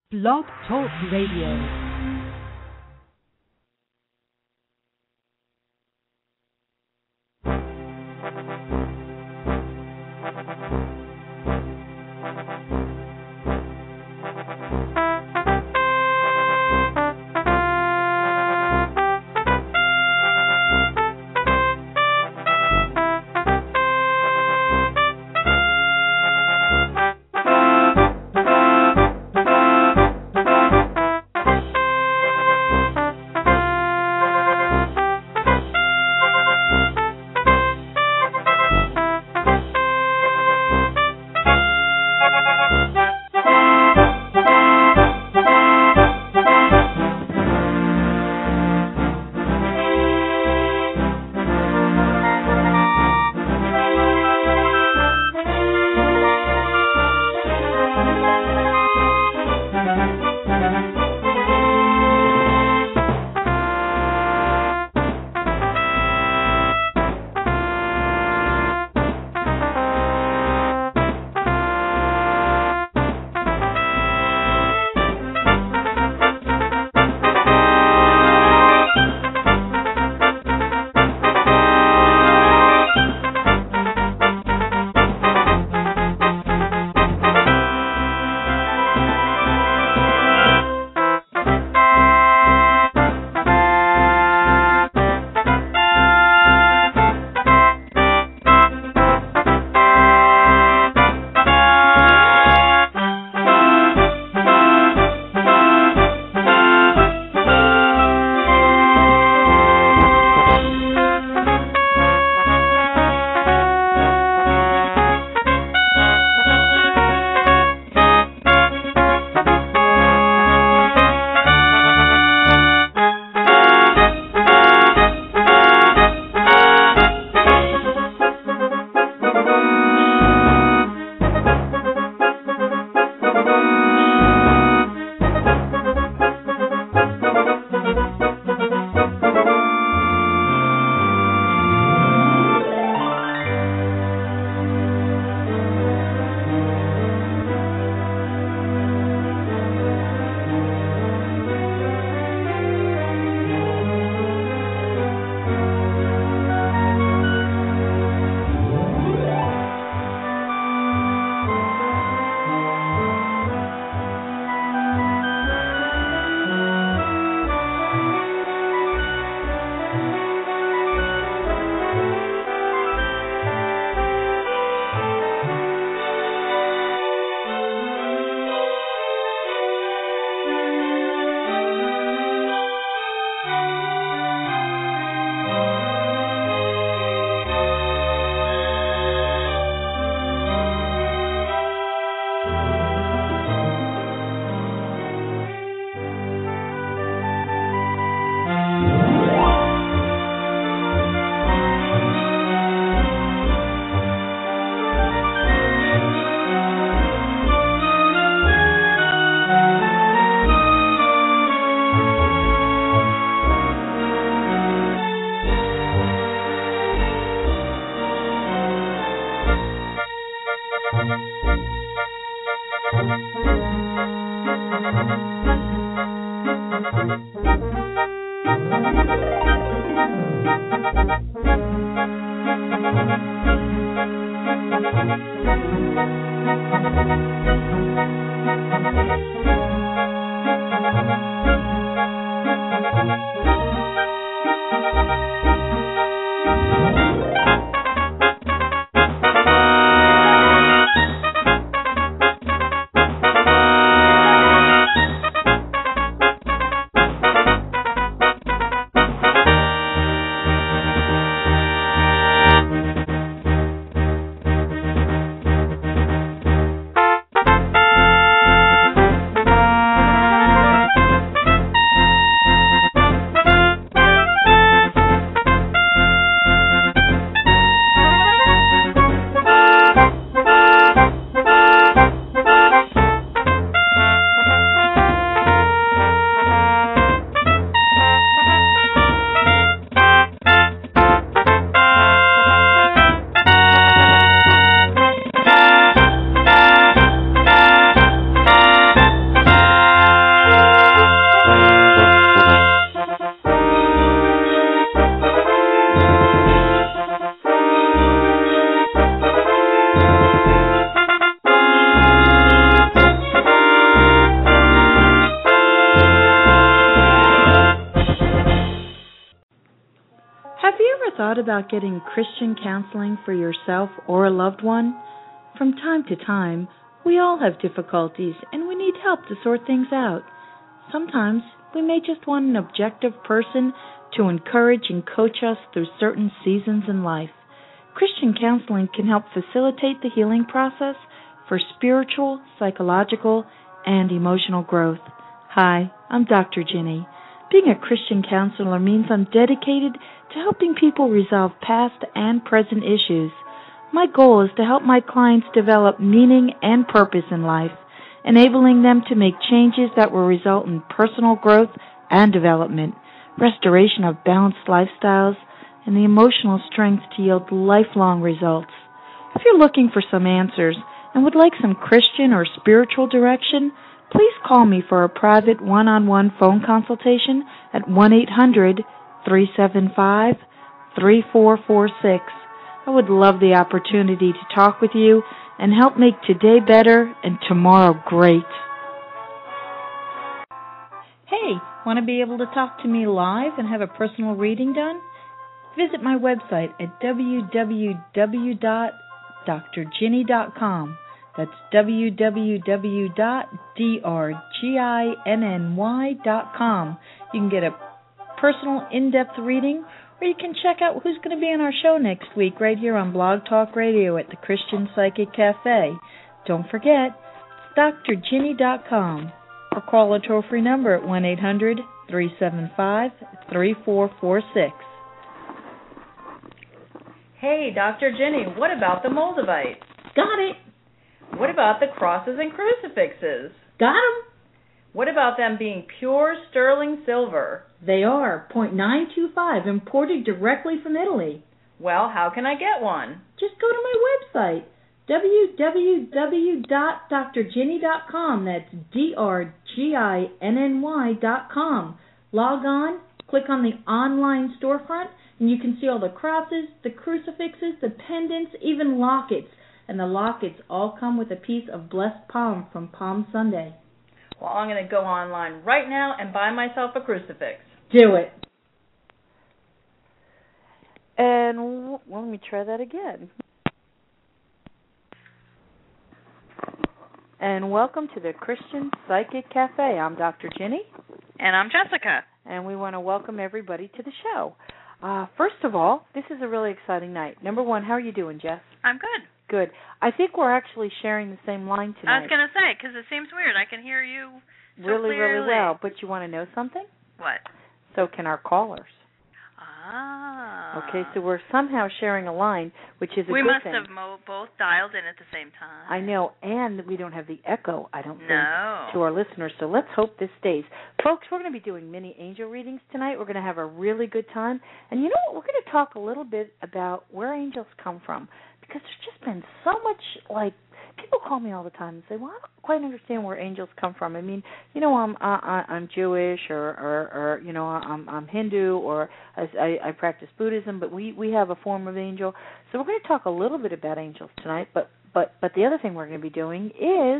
Blog Talk Radio. thought about getting Christian counseling for yourself or a loved one? From time to time, we all have difficulties and we need help to sort things out. Sometimes we may just want an objective person to encourage and coach us through certain seasons in life. Christian counseling can help facilitate the healing process for spiritual, psychological, and emotional growth. Hi, I'm Dr. Ginny. Being a Christian counselor means I'm dedicated to helping people resolve past and present issues. My goal is to help my clients develop meaning and purpose in life, enabling them to make changes that will result in personal growth and development, restoration of balanced lifestyles, and the emotional strength to yield lifelong results. If you're looking for some answers and would like some Christian or spiritual direction, please call me for a private one-on-one phone consultation at 1-800-375-3446. I would love the opportunity to talk with you and help make today better and tomorrow great. Hey, want to be able to talk to me live and have a personal reading done? Visit my website at www.drginny.com. That's www.drginny.com. You can get a personal, in-depth reading, or you can check out who's going to be on our show next week right here on Blog Talk Radio at the Christian Psychic Cafe. Don't forget, it's drginny.com, or call a toll-free number at 1-800-375-3446. Hey, Dr. Ginny, what about the Moldavites? Got it. What about the crosses and crucifixes? Got 'em. What about them being pure sterling silver? They are .925, imported directly from Italy. Well, how can I get one? Just go to my website, www.drginny.com. That's drginny.com. Log on, click on the online storefront, and you can see all the crosses, the crucifixes, the pendants, even lockets. And the lockets all come with a piece of blessed palm from Palm Sunday. Well, I'm going to go online right now and buy myself a crucifix. Do it. And let me try that again. And welcome to the Christian Psychic Cafe. I'm Dr. Ginny. And I'm Jessica. And we want to welcome everybody to the show. First of all, this is a really exciting night. Number one, how are you doing, Jess? I'm good. Good. I think we're actually sharing the same line tonight. I was going to say, because it seems weird. I can hear you so really, clearly. really well. But you want to know something? What? So can our callers. Ah. Okay, so we're somehow sharing a line, which is a good thing. We must have both dialed in at the same time. I know, and we don't have the echo, I don't think, No. to our listeners. So let's hope this stays. Folks, we're going to be doing mini angel readings tonight. We're going to have a really good time. And you know what? We're going to talk a little bit about where angels come from. Because there's just been so much, people call me all the time and say, well, I don't quite understand where angels come from. I mean, I'm Jewish or you know, I'm Hindu, or I practice Buddhism, but we have a form of angel. So we're going to talk a little bit about angels tonight, but the other thing we're going to be doing is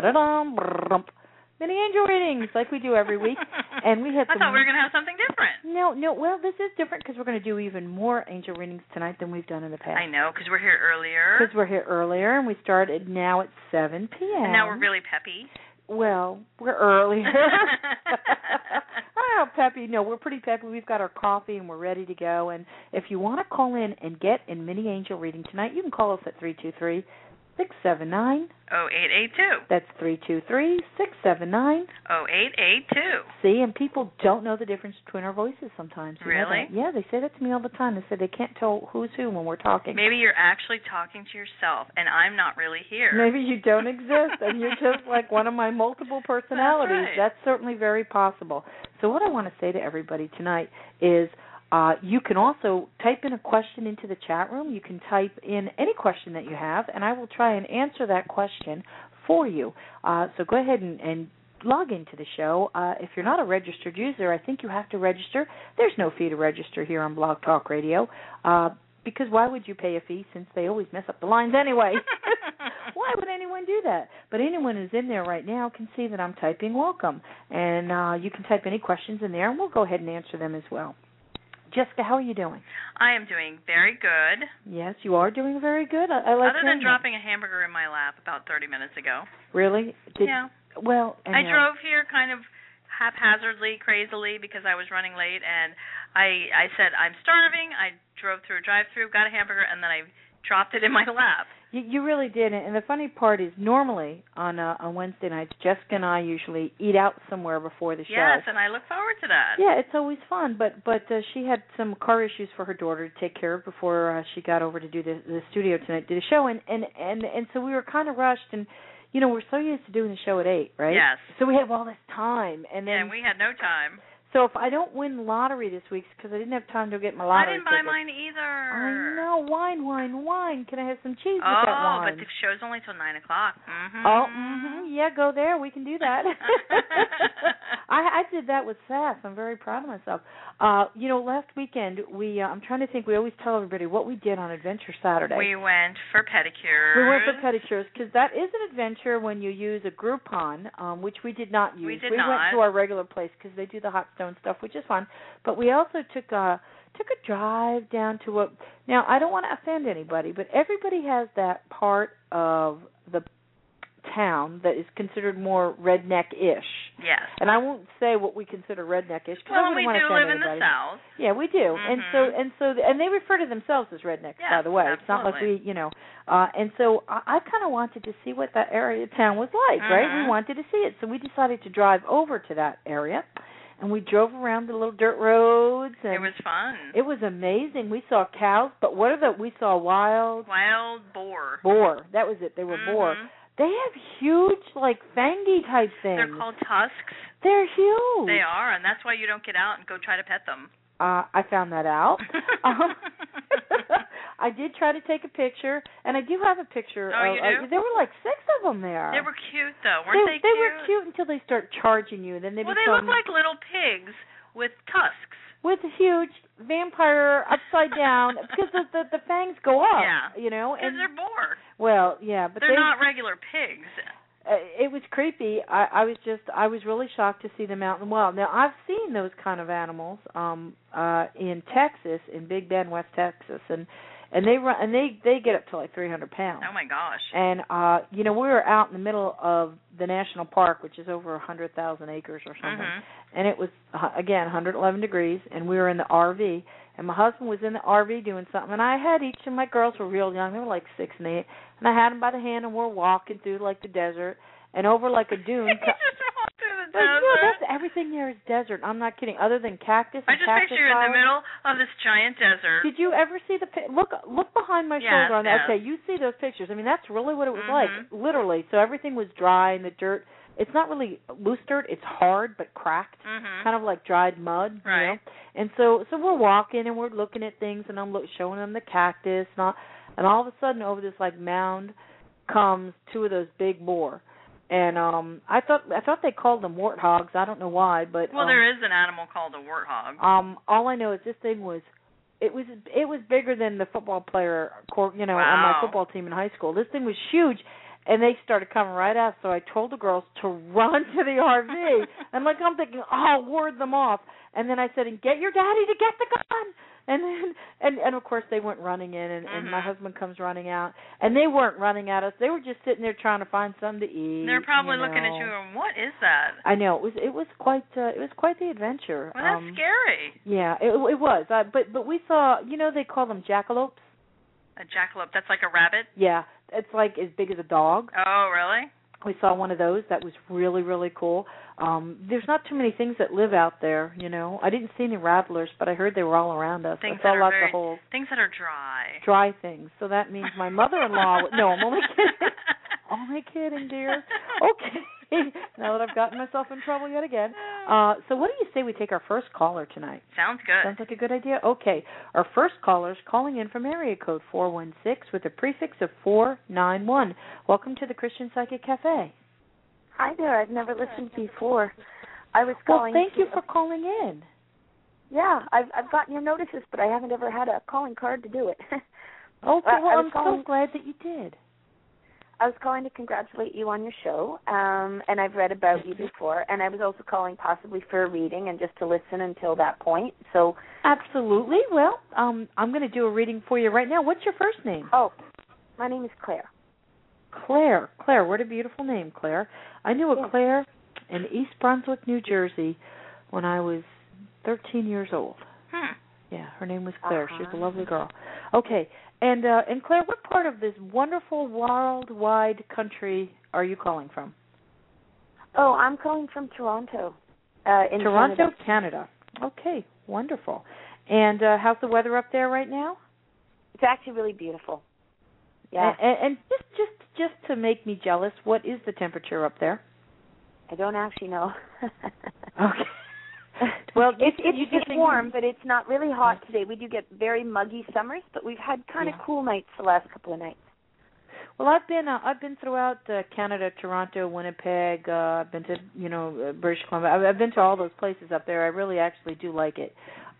mini angel readings like we do every week. And we had I thought we were going to have something different. No, well, this is different because we're going to do even more angel readings tonight than we've done in the past. I know, because we're here earlier. Because we're here earlier, and we started now at 7 p.m. And now we're really peppy. Well, we're early. Oh, peppy. No, we're pretty peppy. We've got our coffee, and we're ready to go. And if you want to call in and get a mini angel reading tonight, you can call us at 323-679-0882. That's 323-679-0882. See, and people don't know the difference between our voices sometimes. You really? Yeah, they say that to me all the time. They say they can't tell who's who when we're talking. Maybe you're actually talking to yourself, and I'm not really here. Maybe you don't exist, and you're just like one of my multiple personalities. That's right. That's certainly very possible. So what I want to say to everybody tonight is you can also type in a question into the chat room. You can type in any question that you have, and I will try and answer that question for you. So go ahead and log into the show. If you're not a registered user, I think you have to register. There's no fee to register here on Blog Talk Radio, because why would you pay a fee since they always mess up the lines anyway? Why would anyone do that? But anyone who's in there right now can see that I'm typing welcome, and you can type any questions in there, and we'll go ahead and answer them as well. Jessica, how are you doing? I am doing very good. Yes, you are doing very good. I like Other than that. dropping a hamburger in my lap about 30 minutes ago. Really? Yeah. Well, I drove here kind of haphazardly, crazily, because I was running late, and I said, I'm starving. I drove through a drive-thru, got a hamburger, and then I dropped it in my lap. You really did, and the funny part is normally on Wednesday nights, Jessica and I usually eat out somewhere before the show. Yes, and I look forward to that. Yeah, it's always fun, but she had some car issues for her daughter to take care of before she got over to do the studio tonight, do the show, and so we were kind of rushed, and we're so used to doing the show at 8, right? Yes. So we have all this time, and then we had no time. So if I don't win the lottery this week, because I didn't have time to get my lottery I didn't buy tickets. mine either. I know. Wine. Can I have some cheese with that wine? Oh, but the show's only till 9 o'clock. Mm-hmm. Oh, yeah, go there. We can do that. I did that with Sass. I'm very proud of myself. Last weekend, I'm trying to think, we always tell everybody what we did on Adventure Saturday. We went for pedicures. We went for pedicures, because that is an adventure when you use a Groupon, which we did not use. We went to our regular place, because they do the hot stone stuff, which is fun. But we also took a drive down to now I don't want to offend anybody, but everybody has that part of the town that is considered more redneck-ish. Yes. And I won't say what we consider redneck-ish, because I wouldn't want to do offend live anybody. in the South. Yeah, we do. Mm-hmm. And they refer to themselves as rednecks, yes, by the way. Absolutely. It's not like we, and so I kind of wanted to see what that area of town was like, right? We wanted to see it. So we decided to drive over to that area. And we drove around the little dirt roads. And it was fun. It was amazing. We saw cows, but we saw wild boar. Boar. That was it. They were boar. They have huge, like, fangy type things. They're called tusks. They're huge. They are, and that's why you don't get out and go try to pet them. I found that out. I did try to take a picture, and I do have a picture. Oh, you do? There were like 6 of them there. They were cute, though. Weren't they cute? They were cute until they start charging you. Then they they look like little pigs with tusks. With a huge vampire upside down, because the fangs go up. Yeah. And they're boar. Well, yeah, but they're not regular pigs. It was creepy. I was really shocked to see them out in the wild. Now I've seen those kind of animals in Texas, in Big Bend, West Texas, and they get up to like 300 pounds. Oh my gosh! And we were out in the middle of the national park, which is over 100,000 acres or something, and it was again 111 degrees, and we were in the RV. And my husband was in the RV doing something, and I had each of my girls were real young. They were like 6 and 8, and I had them by the hand, and we're walking through like the desert and over like a dune. You just walk through the desert. Yeah, that's everything there is desert. I'm not kidding. Other than cactus and cactus I just picture you in the middle of this giant desert. Did you ever see look behind my shoulder on that? Yes. Okay, you see those pictures. I mean, that's really what it was like, literally. So everything was dry, and the dirt. It's not really loose dirt. It's hard but cracked, kind of like dried mud. Right. And so we're walking and we're looking at things, and I'm showing them the cactus, and all of a sudden over this like mound comes 2 of those big boar, and I thought they called them warthogs. I don't know why, but there is an animal called a warthog. All I know is this thing was. It was bigger than the football player, on my football team in high school. This thing was huge. And they started coming right out, so I told the girls to run to the RV. And I'm thinking, I'll ward them off. And then I said, and get your daddy to get the gun. And then, and of course they went running in, and my husband comes running out. And they weren't running at us. They were just sitting there trying to find something to eat. They're probably looking at you and, what is that? I know, it was quite the adventure. Well, that's scary. Yeah, it was. But we saw, they call them jackalopes. A jackalope, that's like a rabbit? Yeah, it's like as big as a dog. Oh, really? We saw one of those. That was really, really cool. There's not too many things that live out there, I didn't see any rattlers, but I heard they were all around us. Things I saw that lots are of holes. Things that are dry. Dry things. So that means my mother-in-law... No, I'm only kidding. Only kidding, dear. Okay. Now that I've gotten myself in trouble yet again. So what do you say we take our first caller tonight? Sounds good. Sounds like a good idea. Okay. Our first caller is calling in from area code 416 with a prefix of 491. Welcome to the Christian Psychic Cafe. Hi there. I've never listened before. I was calling. Well, thank you for calling in. Yeah, I've gotten your notices, but I haven't ever had a calling card to do it. Okay, well, I'm so glad that you did. I was calling to congratulate you on your show, and I've read about you before, and I was also calling possibly for a reading and just to listen until that point. So Absolutely. Well, I'm going to do a reading for you right now. What's your first name? Oh, my name is Claire. Claire. Claire, what a beautiful name, Claire. I knew a Claire in East Brunswick, New Jersey when I was 13 years old. Yeah, her name was Claire. She was a lovely girl. Okay, and Claire, what part of this wonderful worldwide country are you calling from? Oh, I'm calling from Toronto. In Toronto, Canada. Okay, wonderful. And how's the weather up there right now? It's actually really beautiful. Yeah. And just to make me jealous, what is the temperature up there? I don't actually know. Okay. Well, it's warm, but it's not really hot today. We do get very muggy summers, but we've had kind of cool nights the last couple of nights. Well, I've been throughout Canada, Toronto, Winnipeg. I've been to British Columbia. I've been to all those places up there. I really actually do like it.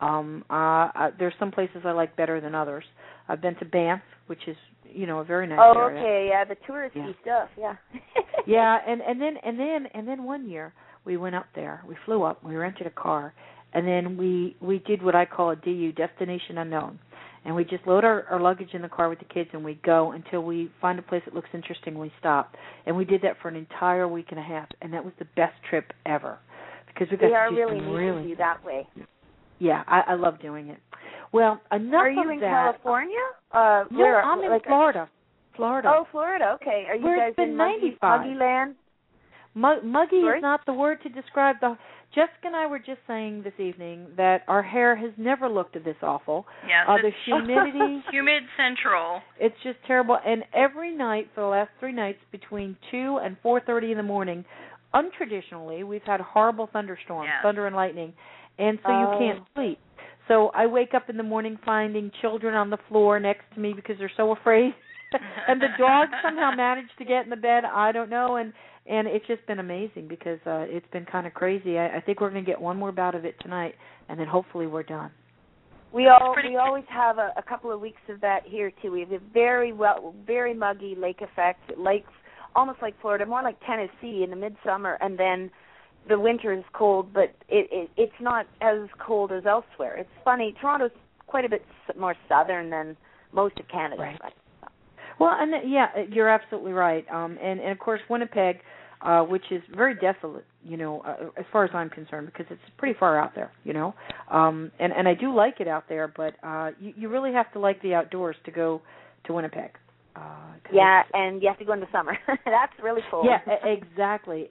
There's some places I like better than others. I've been to Banff, which is a very nice area. Oh, okay, yeah, the touristy stuff, yeah. Yeah, and then one year we went up there. We flew up. We rented a car, and then we did what I call a DU, destination unknown. And we just load our luggage in the car with the kids, and we go until we find a place that looks interesting. We stop, and we did that for an entire week and a half, and that was the best trip ever because we got to do really neat to do that way. Yeah, I love doing it. Well, enough Are you of in that. California? I'm in Florida. Florida. Oh, Florida. Okay. Are you Where guys it's been in 95. muggy land? Muggy is not the word to describe the. Jessica and I were just saying this evening that our hair has never looked this awful. Yes, the humidity. Humid central. It's just terrible. And every night for the last 3 nights between 2 and 4:30 in the morning, untraditionally, we've had horrible thunderstorms, thunder and lightning, and so you can't sleep. So I wake up in the morning finding children on the floor next to me because they're so afraid. And the dogs somehow managed to get in the bed. I don't know. And it's just been amazing because it's been kind of crazy. I think we're going to get one more bout of it tonight, and then hopefully we're done. We always have a couple of weeks of that here, too. We have a very muggy lake effect, almost like Florida, more like Tennessee in the midsummer, and then the winter is cold, but it's not as cold as elsewhere. It's funny. Toronto's quite a bit more southern than most of Canada. Right. Well, and you're absolutely right. And of course Winnipeg, which is very desolate, as far as I'm concerned, because it's pretty far out there, And I do like it out there, but you really have to like the outdoors to go to Winnipeg. And you have to go in the summer. That's really cool. Yeah, exactly.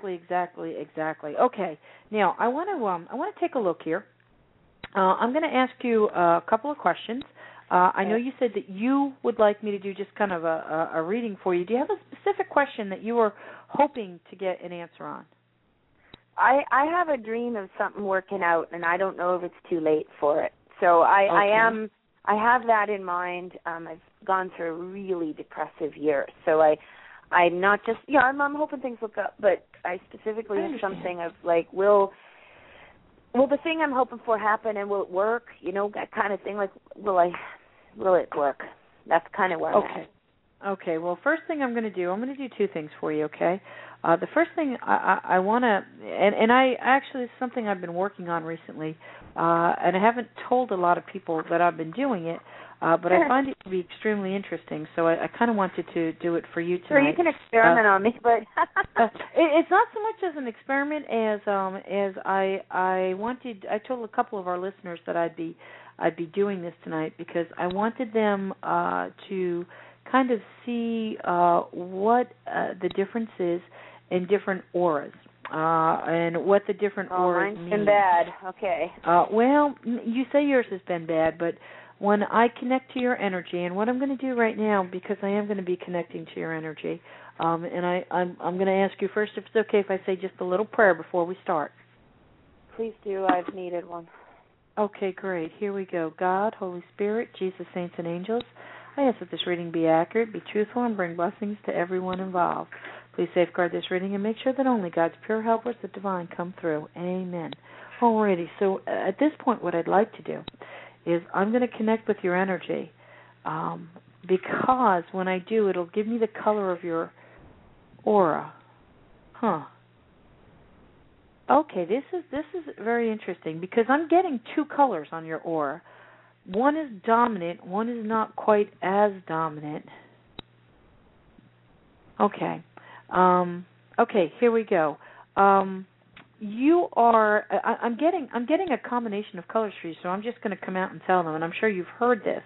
Okay, now I want to take a look here. I'm going to ask you a couple of questions. I know you said that you would like me to do just kind of a reading for you. Do you have a specific question that you were hoping to get an answer on? I have a dream of something working out, and I don't know if it's too late for it. So I have that in mind. I've gone through a really depressive year, so I'm not just I'm hoping things look up, but I specifically have something of like will the thing I'm hoping for happen, and will it work? That kind of thing. Like will it work? That's kind of where I'm at. Okay. Well, first thing I'm going to do 2 things for you. Okay. The first thing I want to, and I actually it's something I've been working on recently, and I haven't told a lot of people that I've been doing it, but I find it to be extremely interesting. So I kind of wanted to do it for you tonight. Sure, you can experiment on me, but it's not so much as an experiment as I wanted. I told a couple of our listeners that I'd be doing this tonight because I wanted them to kind of see what the difference is in different auras and what the different auras mean. Mine's been bad. Okay. Well, you say yours has been bad, but when I connect to your energy, and what I'm going to do right now, because I am going to be connecting to your energy, and I'm going to ask you first if it's okay if I say just a little prayer before we start. Please do. I've needed one. Okay, great. Here we go. God, Holy Spirit, Jesus, saints, and angels, I ask that this reading be accurate, be truthful, and bring blessings to everyone involved. Please safeguard this reading and make sure that only God's pure helpers, the divine, come through. Amen. Alrighty, so at this point what I'd like to do is I'm going to connect with your energy because when I do, it'll give me the color of your aura. Huh. Okay, this is very interesting because I'm getting two colors on your aura. One is dominant, one is not quite as dominant. Okay. Okay, here we go. You are. I'm getting a combination of colors for you, so I'm just going to come out and tell them. And I'm sure you've heard this.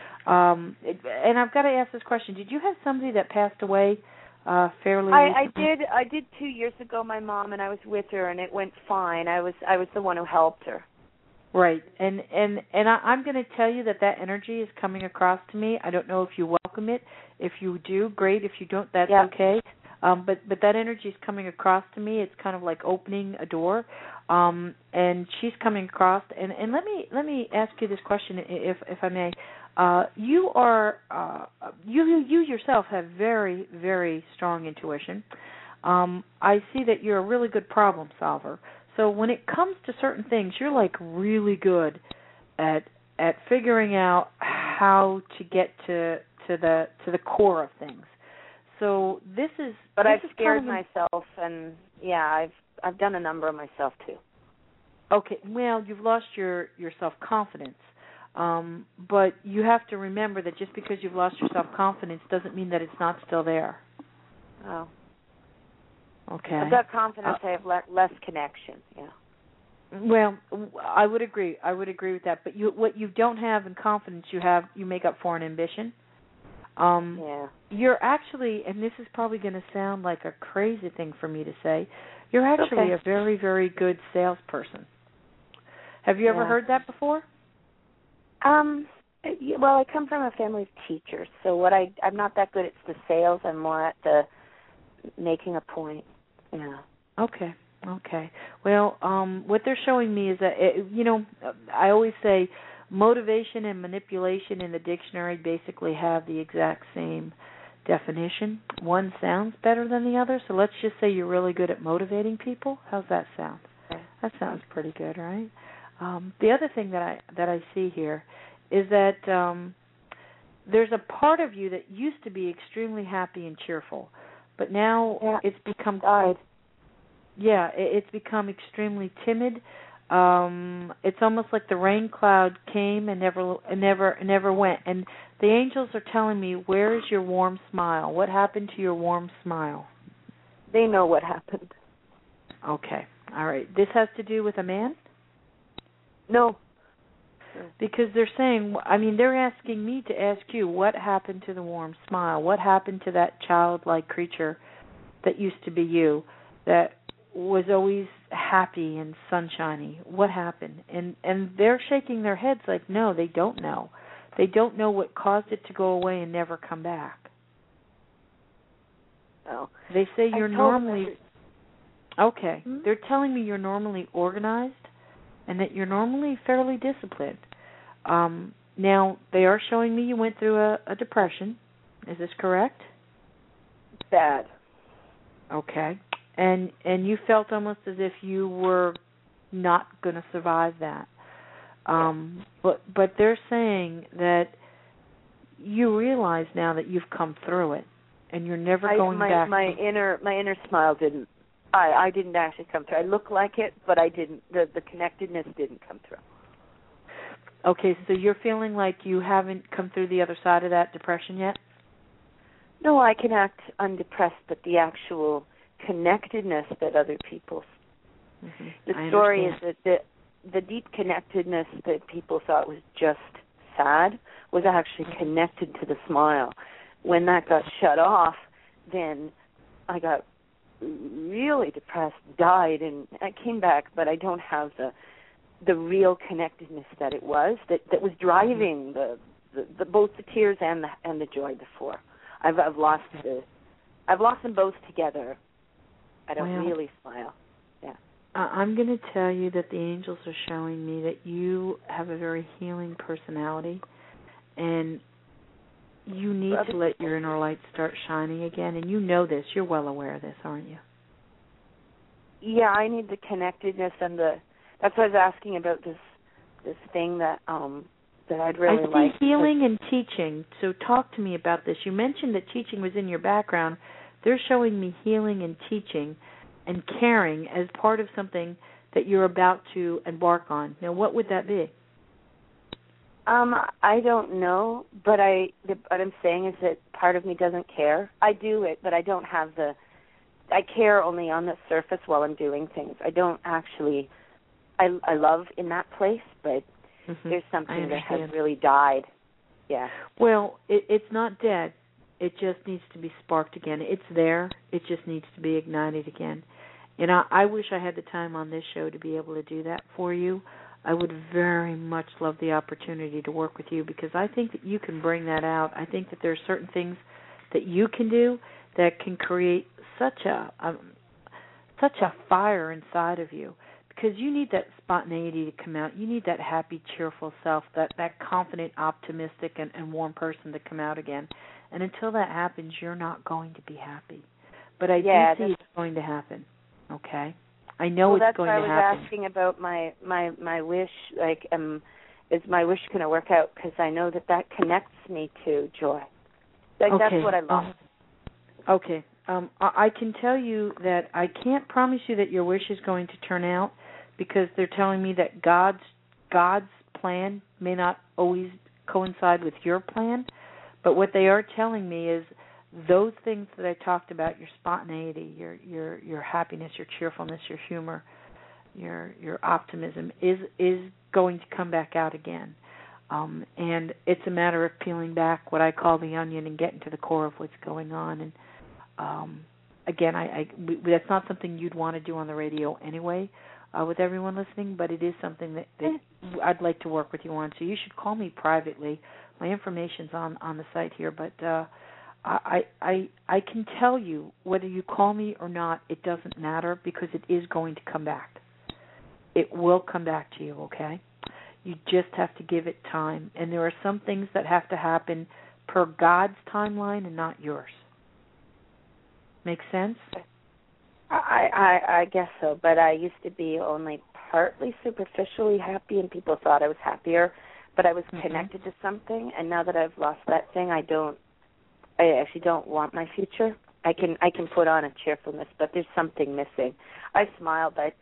And I've got to ask this question: did you have somebody that passed away fairly recently? I did 2 years ago. My mom, and I was with her, and it went fine. I was the one who helped her. Right, and I'm going to tell you that energy is coming across to me. I don't know if you welcome it. If you do, great. If you don't, that's okay. But that energy is coming across to me. It's kind of like opening a door, and she's coming across. And let me ask you this question, if I may. You are you yourself have very, very strong intuition. I see that you're a really good problem solver. So when it comes to certain things, you're like really good at figuring out how to get to the core of things. So this is. But I've scared myself, and I've done a number of myself too. Okay, well, you've lost your self-confidence, but you have to remember that just because you've lost your self-confidence doesn't mean that it's not still there. Oh. Okay. I've got confidence. I have less connection. Yeah. Well, I would agree. I would agree with that. But what you don't have in confidence, you make up for in ambition. You're actually, and this is probably going to sound like a crazy thing for me to say, you're actually a very, very good salesperson. Have you ever heard that before? Well, I come from a family of teachers, so I'm not that good at the sales. I'm more at the making a point. Yeah. Okay. Well, what they're showing me is that, I always say motivation and manipulation in the dictionary basically have the exact same definition. One sounds better than the other, so let's just say you're really good at motivating people. How's that sound? Okay. That sounds pretty good, right? The other thing that I see here is that there's a part of you that used to be extremely happy and cheerful, but now it's become it's become extremely timid. It's almost like the rain cloud came and never went. And the angels are telling me, where is your warm smile? What happened to your warm smile? They know what happened. Okay. All right. This has to do with a man? No. Because they're saying, they're asking me to ask you, what happened to the warm smile? What happened to that childlike creature that used to be you, that was always happy and sunshiny? What happened? And they're shaking their heads like, no, they don't know. They don't know what caused it to go away and never come back. Oh. They say you're normally... Okay. Mm-hmm. They're telling me you're normally organized and that you're normally fairly disciplined. Now, they are showing me you went through a depression. Is this correct? Bad. Okay. And you felt almost as if you were not going to survive that. But they're saying that you realize now that you've come through it, and you're never going back. My inner smile didn't. I didn't actually come through. I look like it, but I didn't. The connectedness didn't come through. Okay, so you're feeling like you haven't come through the other side of that depression yet? No, I can act undepressed, but the actual connectedness that other people... Mm-hmm. The story is that the deep connectedness that people thought was just sad was actually connected to the smile. When that got shut off, then I got really depressed, died, and I came back, but I don't have the real connectedness that it was, that was driving the both the tears and the joy before. I've lost them both together. I don't really smile. Yeah. I'm going to tell you that the angels are showing me that you have a very healing personality, and you need to let your inner light start shining again. And you know this. You're well aware of this, aren't you? Yeah, I need the connectedness and that's why I was asking about this thing that that I'd really like. I see healing and teaching. So talk to me about this. You mentioned that teaching was in your background. They're showing me healing and teaching and caring as part of something that you're about to embark on. Now, what would that be? I don't know, but what I'm saying is that part of me doesn't care. I do it, but I don't have I care only on the surface while I'm doing things. I don't actually, I love in that place, but there's something that has really died. Yeah. Well, it's not dead. It just needs to be sparked again. It's there. It just needs to be ignited again. And I wish I had the time on this show to be able to do that for you. I would very much love the opportunity to work with you because I think that you can bring that out. I think that there are certain things that you can do that can create such a fire inside of you because you need that spontaneity to come out. You need that happy, cheerful self, that confident, optimistic, and warm person to come out again. And until that happens, you're not going to be happy. But I do see it's going to happen, okay? I know it's going to happen. That's why I was asking about my wish. Like, is my wish going to work out? Because I know that connects me to joy. Like, okay. That's what I love. Okay. I can tell you that I can't promise you that your wish is going to turn out because they're telling me that God's plan may not always coincide with your plan. But what they are telling me is those things that I talked about, your spontaneity, your happiness, your cheerfulness, your humor, your optimism is going to come back out again. And it's a matter of peeling back what I call the onion and getting to the core of what's going on. And again, that's not something you'd want to do on the radio anyway with everyone listening, but it is something that I'd like to work with you on. So you should call me privately. My information's on the site here, but I can tell you whether you call me or not, it doesn't matter because it is going to come back. It will come back to you, okay? You just have to give it time. And there are some things that have to happen per God's timeline and not yours. Make sense? I guess so, but I used to be only partly superficially happy and people thought I was happier, but I was connected to something, and now that I've lost that thing, I actually don't want my future. I can put on a cheerfulness, but there's something missing. I smile, but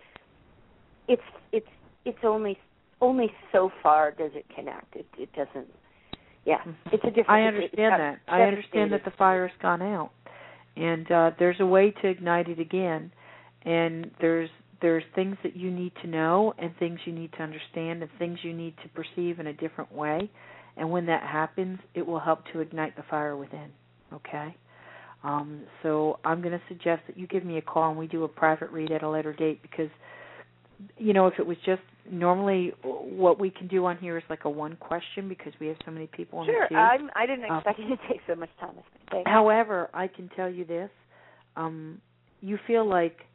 it's only so far does it connect. It doesn't. Yeah, it's a different. I understand that. I understand that the fire's gone out, and there's a way to ignite it again. And there's things that you need to know, and things you need to understand, and things you need to perceive in a different way. And when that happens, it will help to ignite the fire within. Okay? So I'm going to suggest that you give me a call and we do a private read at a later date because, if it was just normally what we can do on here is like a one question because we have so many people in the queue. Sure, I didn't expect you to take so much time. However, I can tell you this. You feel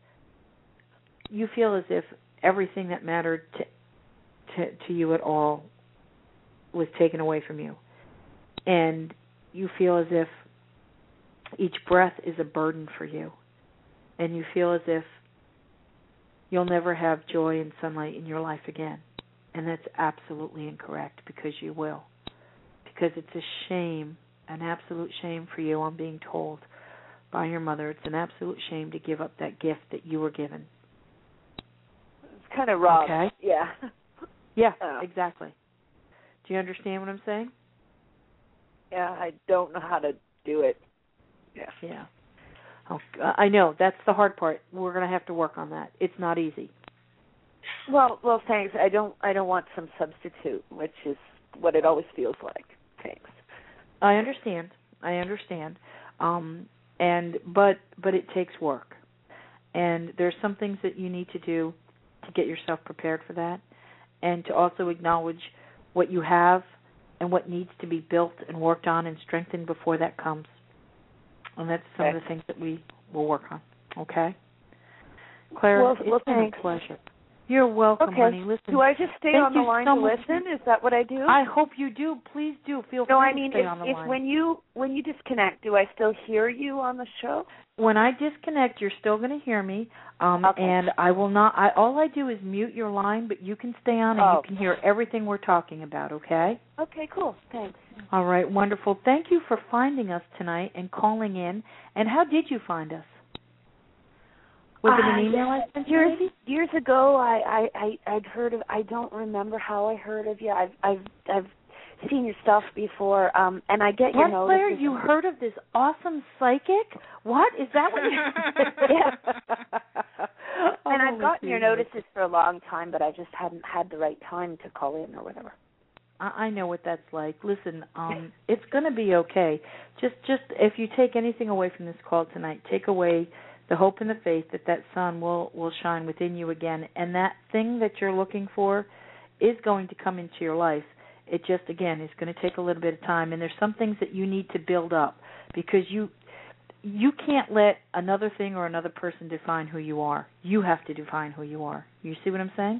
as if everything that mattered to you at all was taken away from you. And you feel as if each breath is a burden for you. And you feel as if you'll never have joy and sunlight in your life again. And that's absolutely incorrect because you will. Because it's a shame, an absolute shame for you on being told by your mother. It's an absolute shame to give up that gift that you were given. It's kind of wrong. Okay? Yeah. Yeah, exactly. Do you understand what I'm saying? Yeah, I don't know how to do it. Yeah. Oh, I know. That's the hard part. We're going to have to work on that. It's not easy. Well, thanks. I don't want some substitute, which is what it always feels like. Thanks. I understand. But it takes work. And there's some things that you need to do to get yourself prepared for that, and to also acknowledge what you have and what needs to be built and worked on and strengthened before that comes. And that's some of the things that we will work on. Okay? Claire, it's been a pleasure. You're welcome, Okay. honey. Listen. Do I just stay on the line to listen? Is that what I do? I hope you do. Please do. Feel free to stay on the line. When you disconnect, do I still hear you on the show? When I disconnect, you're still going to hear me, Okay. and I will not. All I do is mute your line, but you can stay on and you can hear everything we're talking about. Okay? Okay. Cool. Thanks. All right. Wonderful. Thank you for finding us tonight and calling in. And how did you find us? Was it an email I sent you? Years ago, I'd heard of. I don't remember how I heard of you. I've seen your stuff before, and I get your notices. Claire, you heard of this awesome psychic? What is that? What you? Yeah. And I've gotten your notices for a long time, but I just hadn't had the right time to call in or whatever. I know what that's like. Listen, it's going to be okay. Just if you take anything away from this call tonight, take away the hope and the faith that sun will shine within you again, and that thing that you're looking for is going to come into your life. It just, again, is going to take a little bit of time, and there's some things that you need to build up because you can't let another thing or another person define who you are. You have to define who you are. You see what I'm saying?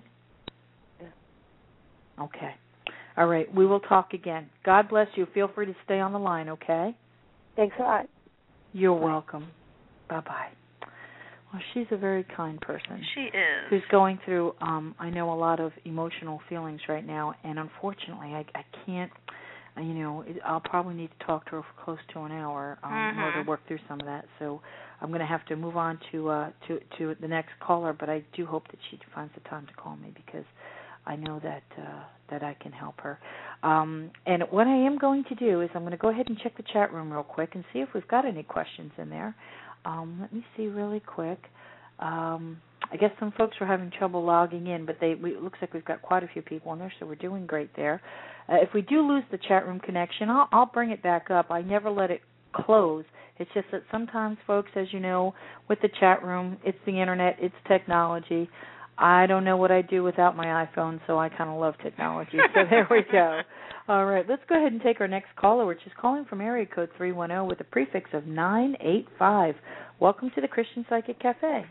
Yeah. Okay. All right. We will talk again. God bless you. Feel free to stay on the line, okay? Thanks a lot. You're welcome. Bye-bye. Well, she's a very kind person. She is. Who's going through, I know, a lot of emotional feelings right now, and unfortunately, I can't, I'll probably need to talk to her for close to an hour in order to work through some of that. So I'm going to have to move on to the next caller, but I do hope that she finds the time to call me because I know that I can help her. And what I am going to do is I'm going to go ahead and check the chat room real quick and see if we've got any questions in there. Let me see really quick. I guess some folks were having trouble logging in, but it looks like we've got quite a few people in there, so we're doing great there. If we do lose the chat room connection, I'll bring it back up. I never let it close. It's just that sometimes, folks, as you know, with the chat room, it's the Internet, it's technology. I don't know what I'd do without my iPhone, so I kind of love technology. So there we go. All right, let's go ahead and take our next caller, which is calling from area code 310 with a prefix of 985. Welcome to the Christian Psychic Cafe.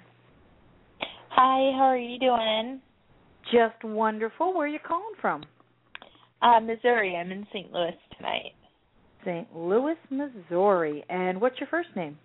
Hi, how are you doing? Just wonderful. Where are you calling from? Missouri. I'm in St. Louis tonight. St. Louis, Missouri. And what's your first name?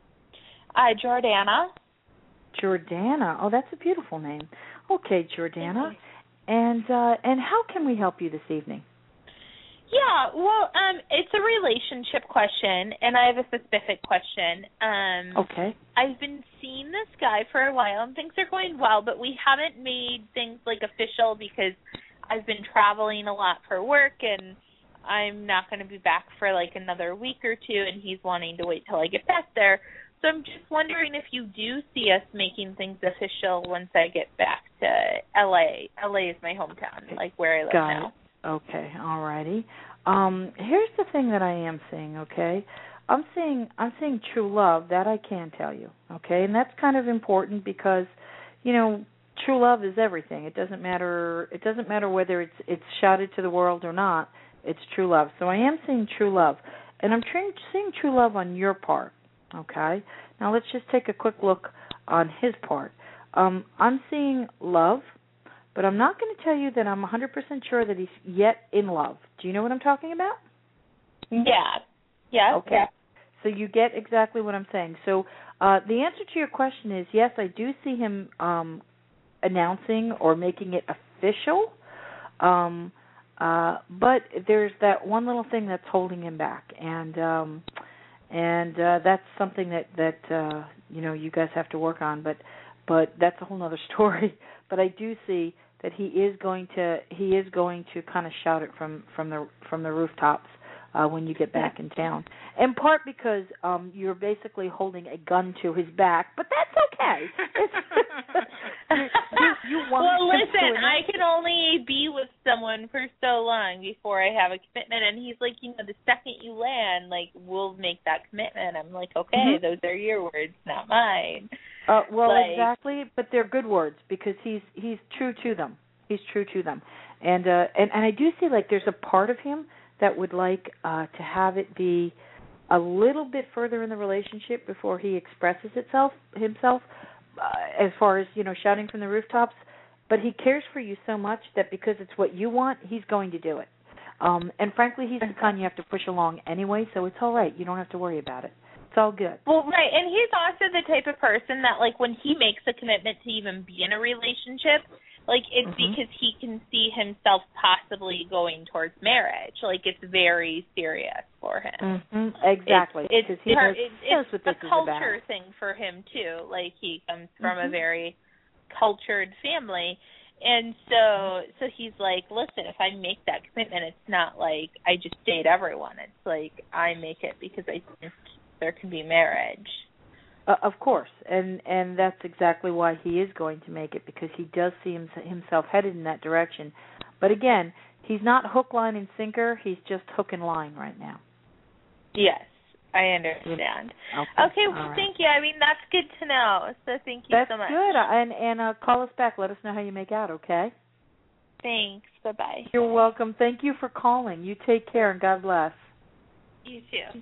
Jordana. Jordana. Oh, that's a beautiful name. Okay, Jordana. And how can we help you this evening? Yeah, well, it's a relationship question, and I have a specific question. Okay. I've been seeing this guy for a while, and things are going well, but we haven't made things, official because I've been traveling a lot for work, and I'm not going to be back for, another week or two, and he's wanting to wait till I get back there. So I'm just wondering if you do see us making things official once I get back to L.A. L.A. is my hometown, where I live now. Okay, all righty. Here's the thing that I am seeing, okay? I'm seeing true love, that I can tell you, okay? And that's kind of important because, true love is everything. It doesn't matter whether it's shouted to the world or not. It's true love. So I am seeing true love. And I'm seeing true love on your part, okay? Now let's just take a quick look on his part. I'm seeing love, but I'm not going to tell you that I'm 100% sure that he's yet in love. Do you know what I'm talking about? Yeah. Yeah. Okay. Yeah. So you get exactly what I'm saying. So the answer to your question is yes, I do see him announcing or making it official, but there's that one little thing that's holding him back, and that's something that you guys have to work on. But that's a whole other story. But I do see that he is going to kind of shout it from the rooftops when you get back in town. In part because you're basically holding a gun to his back, but that's okay. you want well, listen, I can only be with someone for so long before I have a commitment, and he's like, the second you land, we'll make that commitment. I'm like, okay, those are your words, not mine. Exactly, but they're good words because he's true to them. He's true to them, and I do see there's a part of him that would like to have it be a little bit further in the relationship before he expresses himself, as far as shouting from the rooftops. but he cares for you so much that because it's what you want, he's going to do it. And frankly, he's the kind you have to push along anyway, so it's all right. You don't have to worry about it. It's all good. Well, right, and he's also the type of person that, like, when he makes a commitment to even be in a relationship, like, it's because he can see himself possibly going towards marriage. Like, it's very serious for him. Exactly. It's what a this culture thing for him, too. Like, he comes from a very cultured family. And so he's like, listen, if I make that commitment, it's not like I just date everyone. It's like I make it because I think there can be marriage. Of course, and that's exactly why he is going to make it, because he does see himself headed in that direction. But again, he's not hook, line, and sinker. He's just hook and line right now. Yes, I understand. Okay, well, right. Thank you. I mean, that's good to know. So thank you so much. That's good. And call us back. Let us know how you make out, okay? Thanks. Bye-bye. You're welcome. Thank you for calling. You take care, and God bless. You too.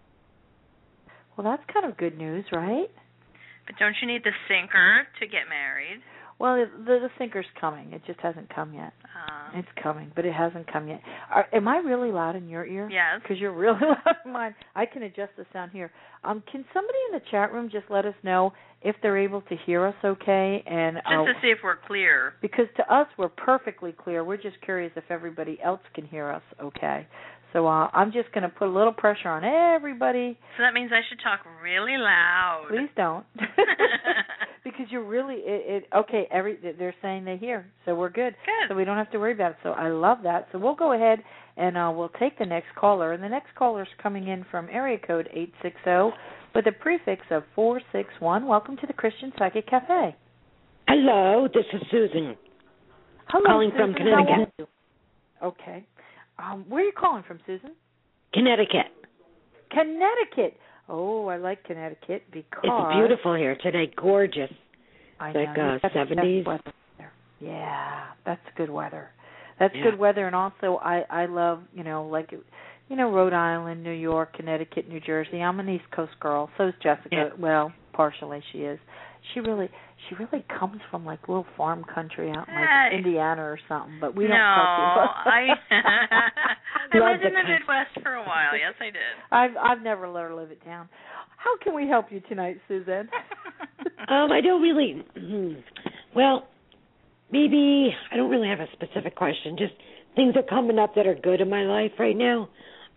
Well, that's kind of good news, right? But don't you need the sinker to get married? Well, the sinker's coming. It just hasn't come yet. It's coming, but it hasn't come yet. Am I really loud in your ear? Yes. Because you're really loud in mine. I can adjust the sound here. Can somebody in the chat room just let us know if they're able to hear us okay? And just to see if we're clear. Because to us, we're perfectly clear. We're just curious if everybody else can hear us okay. So I'm just going to put a little pressure on everybody. So that means I should talk really loud. Please don't. Because you're really, okay, they're saying they hear, so we're good. Good. So we don't have to worry about it. So I love that. So we'll go ahead and we'll take the next caller. And the next caller is coming in from area code 860 with a prefix of 461. Welcome to the Christian Psychic Cafe. Hello, this is Susan. Hello, calling Susan. from Connecticut. Okay. Where are you calling from, Susan? Connecticut. Connecticut. Oh, I like Connecticut because it's beautiful here today. Gorgeous. I know. Like 70s. Yeah, that's good weather. That's good weather, and also I love Rhode Island, New York, Connecticut, New Jersey. I'm an East Coast girl. So is Jessica. Yeah. Well, partially she is. She really comes from like little farm country out in like Indiana or something, but we don't talk about I lived in the Midwest for a while. Yes, I did. I've never let her live it down. How can we help you tonight, Suzanne? I don't really. Well, maybe I don't really have a specific question. Just things are coming up that are good in my life right now.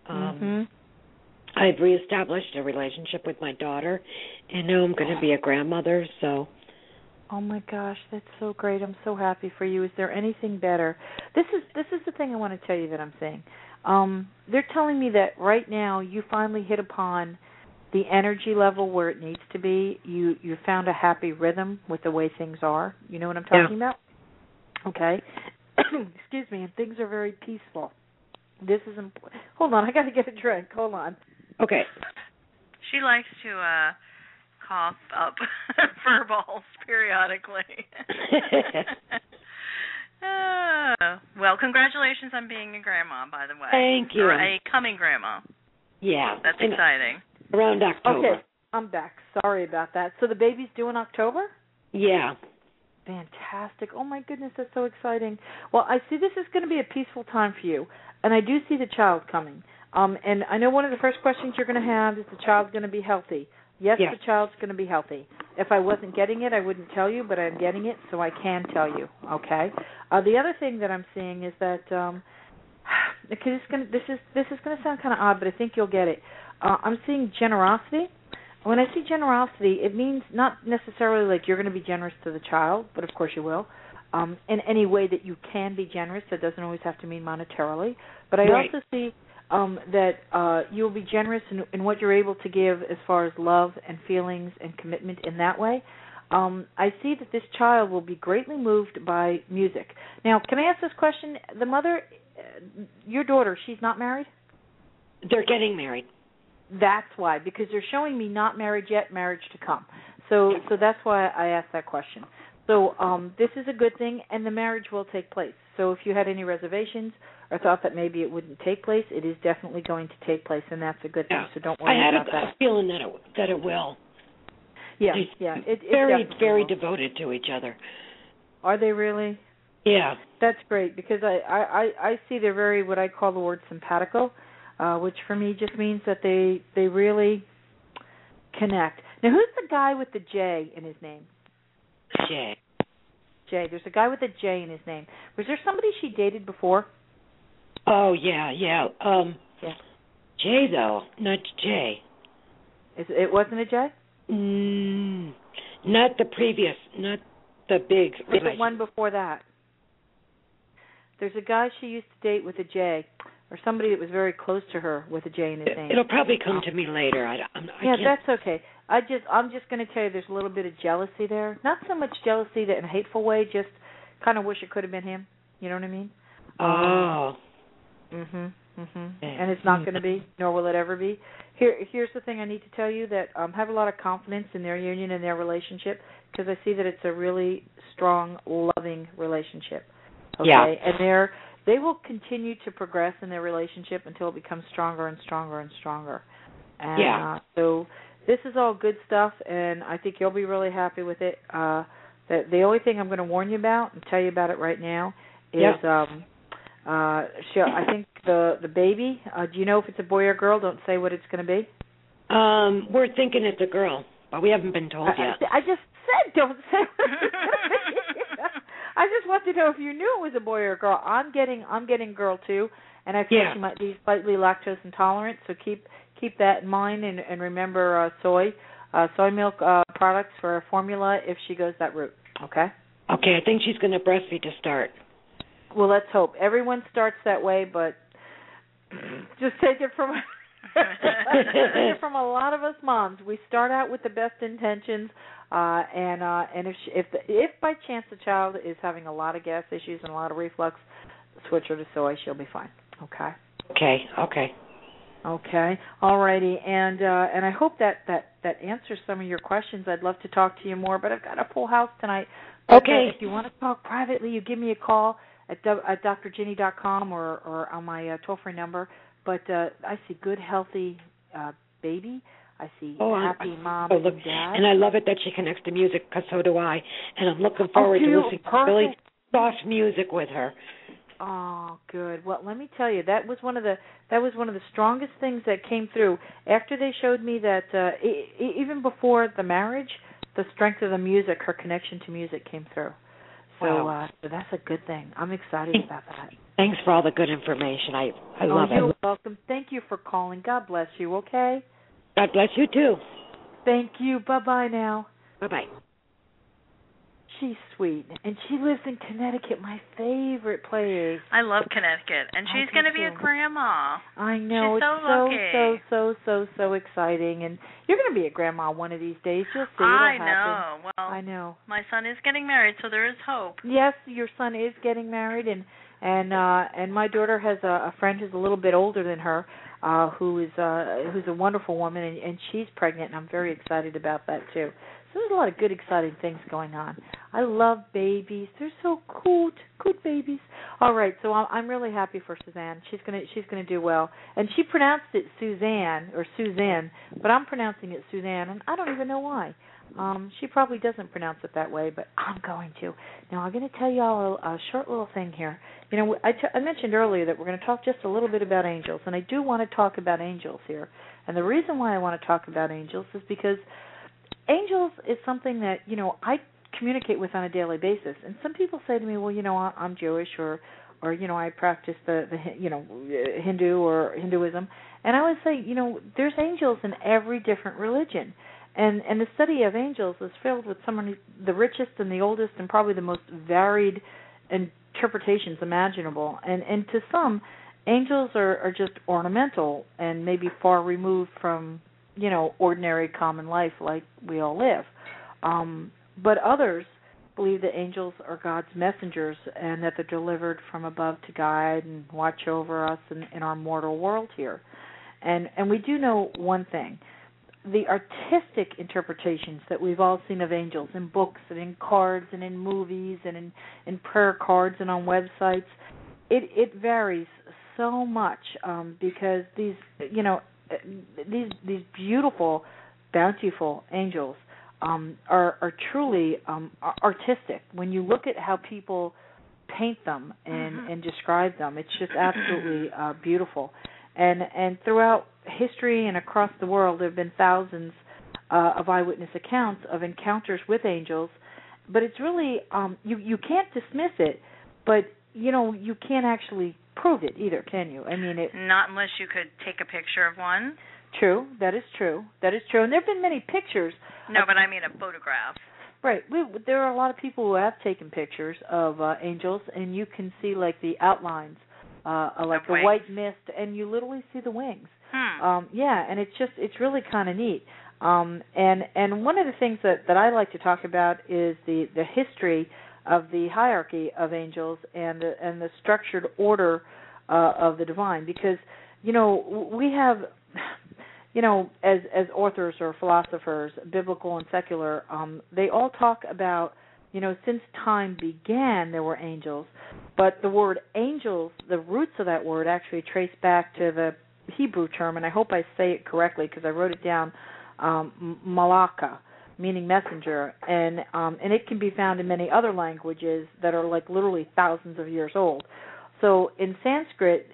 I've reestablished a relationship with my daughter, and now I'm going to be a grandmother, so. Oh my gosh, that's so great. I'm so happy for you. Is there anything better? This is the thing I want to tell you that I'm saying. They're telling me that right now you finally hit upon the energy level where it needs to be. You found a happy rhythm with the way things are. You know what I'm talking about? Okay. Excuse me. And things are very peaceful. This is important. Hold on, I got to get a drink. Hold on. Okay. She likes to cough up furballs periodically. Well, congratulations on being a grandma, by the way. Thank you. Or a coming grandma. Yeah. That's exciting. Around October. Okay, I'm back. Sorry about that. So the baby's due in October? Yeah. Fantastic. Oh, my goodness, that's so exciting. Well, I see this is going to be a peaceful time for you, and I do see the child coming. And I know one of the first questions you're going to have is the child's going to be healthy. Yes, the child's going to be healthy. If I wasn't getting it, I wouldn't tell you, but I'm getting it, so I can tell you, okay? The other thing that I'm seeing is that, this is going to sound kind of odd, but I think you'll get it. I'm seeing generosity. When I see generosity, it means not necessarily like you're going to be generous to the child, but of course you will, in any way that you can be generous. That doesn't always have to mean monetarily. But I also see that you'll be generous in what you're able to give as far as love and feelings and commitment in that way. I see that this child will be greatly moved by music. Now, can I ask this question? The mother, your daughter, she's not married? They're getting married. That's why, because they're showing me not married yet, marriage to come. So that's why I asked that question. So this is a good thing, and the marriage will take place. So if you had any reservations or thought that maybe it wouldn't take place, it is definitely going to take place, and that's a good thing. So don't worry about that. I had a feeling that it will. Yeah, They're it very, very devoted to each other. Are they really? Yeah. That's great because I see they're very what I call the word simpatico, which for me just means that they really connect. Now, who's the guy with the J in his name? Jay. Jay. There's a guy with a J in his name. Was there somebody she dated before? Oh, yeah. Yeah. Jay, though, not Jay. It wasn't a J? Not the previous, not the big. The one before that. There's a guy she used to date with a J, or somebody that was very close to her with a J in his name. It'll probably come to me later. I that's okay. I'm just going to tell you there's a little bit of jealousy there. Not so much jealousy that in a hateful way, just kind of wish it could have been him. You know what I mean? Oh. And it's not going to be, nor will it ever be. Here's the thing I need to tell you, that have a lot of confidence in their union and their relationship, because I see that it's a really strong, loving relationship. Okay? Yeah. And they will continue to progress in their relationship until it becomes stronger and stronger and stronger. And so this is all good stuff, and I think you'll be really happy with it. The only thing I'm going to warn you about and tell you about it right now is I think the baby, do you know if it's a boy or girl? Don't say what it's going to be. We're thinking it's a girl, but we haven't been told yet. I just said don't say what it's going to be. I just wanted to know if you knew it was a boy or a girl. I'm getting girl too, and I feel she might be slightly lactose intolerant, so keep that in mind, and remember soy milk products for a formula if she goes that route. Okay? Okay, I think she's going to breastfeed to start. Well, let's hope. Everyone starts that way, but just take it from a lot of us moms. We start out with the best intentions, and if by chance the child is having a lot of gas issues and a lot of reflux, switch her to soy. She'll be fine. Okay. Okay. All righty. And I hope that answers some of your questions. I'd love to talk to you more, but I've got a full house tonight. Okay. If you want to talk privately, you give me a call at drginny.com or on my toll-free number. But I see good, healthy baby. I see happy mom and dad. And I love it that she connects to music, because so do I. And I'm looking forward to listening to really soft music with her. Oh, good. Well, let me tell you, that was one of the strongest things that came through after they showed me that even before the marriage, the strength of the music, her connection to music came through. So, so that's a good thing. I'm excited about that. Thanks for all the good information. I love it. You're welcome. Thank you for calling. God bless you, okay? God bless you, too. Thank you. Bye-bye now. Bye-bye. She's sweet, and she lives in Connecticut, my favorite place. I love Connecticut, and she's going to be a grandma. I know. She's it's so exciting, and you're going to be a grandma one of these days. You'll see. I know. Well, I know. My son is getting married, so there is hope. Yes, your son is getting married, and my daughter has a friend who's a little bit older than her, who's a wonderful woman, and she's pregnant, and I'm very excited about that too. So there's a lot of good, exciting things going on. I love babies. They're so cute babies. All right, so I'm really happy for Suzanne. She's gonna do well. And she pronounced it Suzanne or Suzanne, but I'm pronouncing it Suzanne, and I don't even know why. She probably doesn't pronounce it that way, but I'm going to. Now I'm going to tell you all a short little thing here. You know, I mentioned earlier that we're going to talk just a little bit about angels, and I do want to talk about angels here. And the reason why I want to talk about angels is because angels is something that, you know, I communicate with on a daily basis. And some people say to me, well, you know, I'm Jewish or you know, I practice the Hindu or Hinduism. And I always say, you know, there's angels in every different religion. And the study of angels is filled with some of the richest and the oldest and probably the most varied interpretations imaginable. And to some, angels are just ornamental and maybe far removed from, you know, ordinary common life like we all live. But others believe that angels are God's messengers and that they're delivered from above to guide and watch over us in our mortal world here. And we do know one thing. The artistic interpretations that we've all seen of angels in books and in cards and in movies and in prayer cards and on websites, it varies so much because these, you know, these beautiful, bountiful angels are truly artistic. When you look at how people paint them and describe them, it's just absolutely beautiful. And throughout history and across the world, there have been thousands of eyewitness accounts of encounters with angels. But it's really you can't dismiss it, but you can't actually prove it either, can you? I mean, not unless you could take a picture of one. True, that is true. And there have been many pictures. No, but I mean a photograph. Right. There are a lot of people who have taken pictures of angels, and you can see like the outlines, like the white mist, and you literally see the wings. Yeah, and it's really kind of neat. And one of the things that I like to talk about is the history of the hierarchy of angels and the structured order of the divine, because we have, as authors or philosophers, biblical and secular, they all talk about, since time began there were angels, but the word angels, the roots of that word actually trace back to the Hebrew term, and I hope I say it correctly because I wrote it down, malaka, meaning messenger, and it can be found in many other languages that are like literally thousands of years old. So in Sanskrit,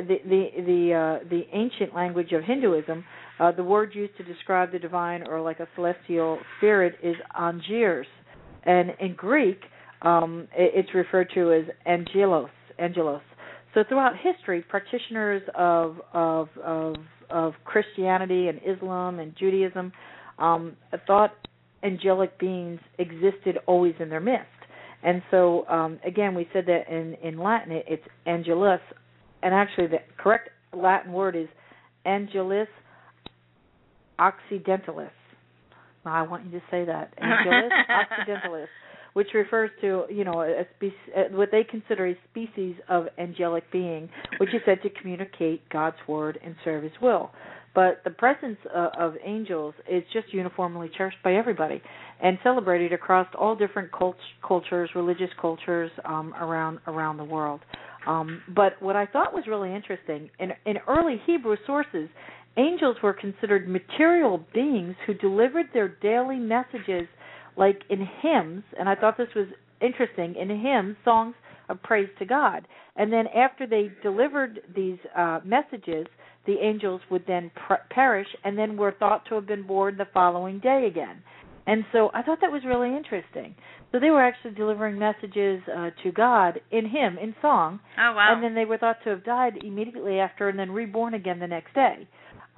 the ancient language of Hinduism, the word used to describe the divine or like a celestial spirit is angiers, and in Greek, it's referred to as angelos. So throughout history, practitioners of Christianity and Islam and Judaism thought angelic beings existed always in their midst. And so, again, we said that in Latin it's angelus, and actually the correct Latin word is angelus occidentalis. Now, I want you to say that, angelus occidentalis, which refers to, what they consider a species of angelic being, which is said to communicate God's word and serve His will. But the presence of angels is just uniformly cherished by everybody and celebrated across all different cultures, religious cultures around the world. But what I thought was really interesting, in early Hebrew sources, angels were considered material beings who delivered their daily messages like in hymns, and I thought this was interesting, in hymns, songs of praise to God. And then after they delivered these messages, the angels would then perish and then were thought to have been born the following day again. And so I thought that was really interesting. So they were actually delivering messages to God in hymn, in song. Oh, wow. And then they were thought to have died immediately after and then reborn again the next day.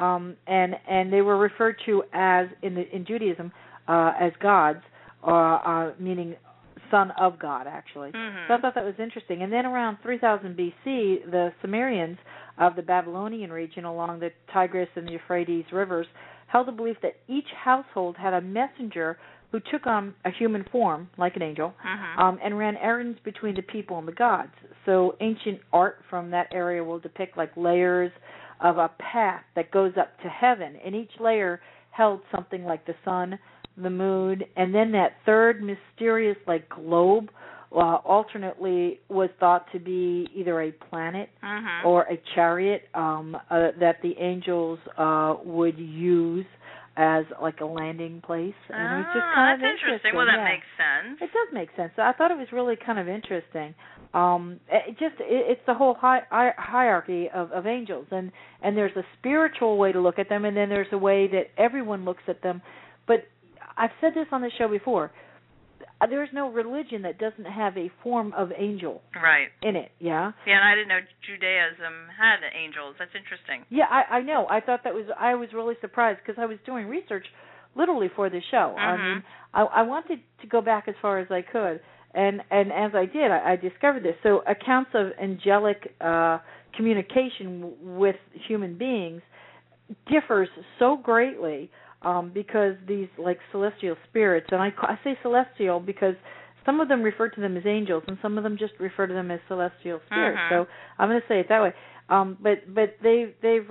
And they were referred to as, in Judaism, as gods, meaning son of God, actually. Mm-hmm. So I thought that was interesting. And then around 3000 B.C., the Sumerians of the Babylonian region along the Tigris and the Euphrates rivers held the belief that each household had a messenger who took on a human form, like an angel, and ran errands between the people and the gods. So ancient art from that area will depict like layers of a path that goes up to heaven, and each layer held something like the sun, the moon, and then that third mysterious like globe alternately was thought to be either a planet or a chariot that the angels would use as like a landing place. And it was just kind of interesting. Well, that makes sense. It does make sense. I thought it was really kind of interesting. It's the whole hierarchy of angels, and there's a spiritual way to look at them, and then there's a way that everyone looks at them. But I've said this on the show before. There's no religion that doesn't have a form of angel in it, yeah? Yeah, and I didn't know Judaism had angels. That's interesting. Yeah, I know. I was really surprised because I was doing research literally for the show. I mean, I wanted to go back as far as I could, and as I did, I discovered this. So accounts of angelic communication with human beings differs so greatly because these like celestial spirits, and I say celestial because some of them refer to them as angels and some of them just refer to them as celestial spirits. So I'm going to say it that way. But they've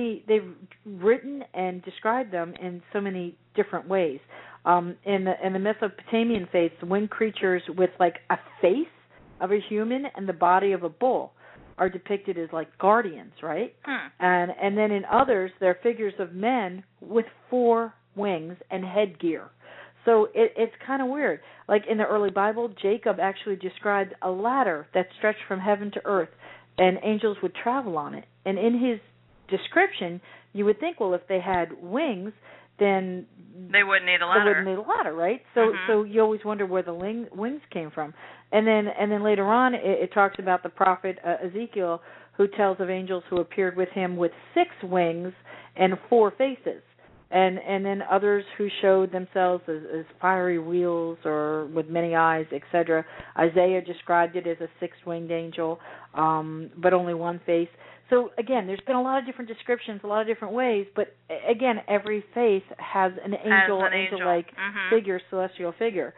written and described them in so many different ways. In the Mesopotamian faiths, winged creatures with like a face of a human and the body of a bull are depicted as like guardians, right? And then in others, they're figures of men with 4 wings and headgear. So it's kind of weird. Like in the early Bible, Jacob actually described a ladder that stretched from heaven to earth, and angels would travel on it. And in his description, you would think, well, if they had wings, then they wouldn't need a ladder. They wouldn't need a ladder, right? So so you always wonder where the wings came from. And then later on, it talks about the prophet Ezekiel, who tells of angels who appeared with him with 6 wings and 4 faces. And then others who showed themselves as fiery wheels or with many eyes, etc. Isaiah described it as a 6-winged angel, but only 1 face. So again, there's been a lot of different descriptions, a lot of different ways, but again, every faith has an angel-like figure, celestial figure.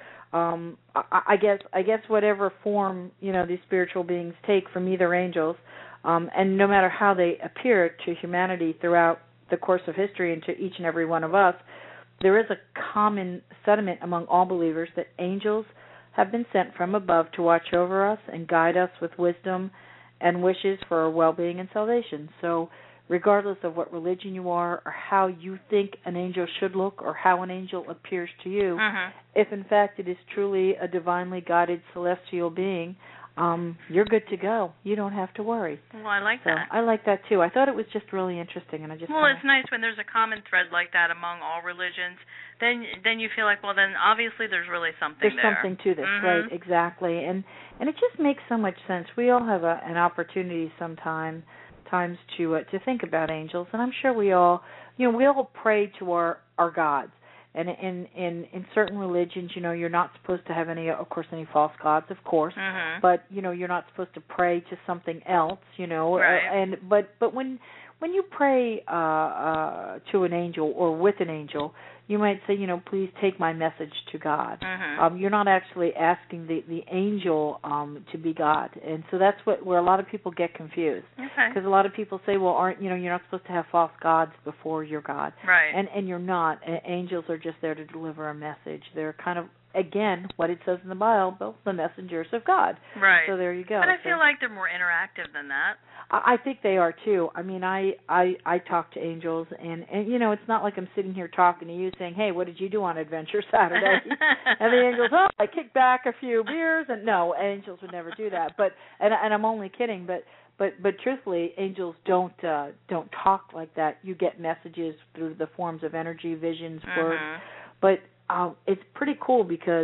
I guess whatever form these spiritual beings take from either angels, and no matter how they appear to humanity throughout the course of history and to each and every one of us, there is a common sentiment among all believers that angels have been sent from above to watch over us and guide us with wisdom and wishes for our well-being and salvation. So regardless of what religion you are or how you think an angel should look or how an angel appears to you, if in fact it is truly a divinely guided celestial being, you're good to go. You don't have to worry. Well, I like that. I like that too. I thought it was just really interesting, and I just. Well, it's nice when there's a common thread like that among all religions. Then you feel like, well, then obviously there's really something there. There's something to this, right? Exactly, and it just makes so much sense. We all have an opportunity times to think about angels, and I'm sure we all pray to our gods. And in certain religions, you're not supposed to have any false gods, of course. But you're not supposed to pray to something else, Right. But when you pray to an angel or with an angel, you might say, please take my message to God. You're not actually asking the angel to be God, and so that's where a lot of people get confused. Because a lot of people say, well, you're not supposed to have false gods before your God, right? And you're not. Angels are just there to deliver a message. They're kind of, again, what it says in the Bible, the messengers of God. Right. So there you go. But I feel like they're more interactive than that. I think they are too. I mean, I talk to angels, and it's not like I'm sitting here talking to you saying, hey, what did you do on Adventure Saturday? And the angels, I kicked back a few beers, and no, angels would never do that. But and I'm only kidding, but truthfully, angels don't talk like that. You get messages through the forms of energy, visions, words. But it's pretty cool because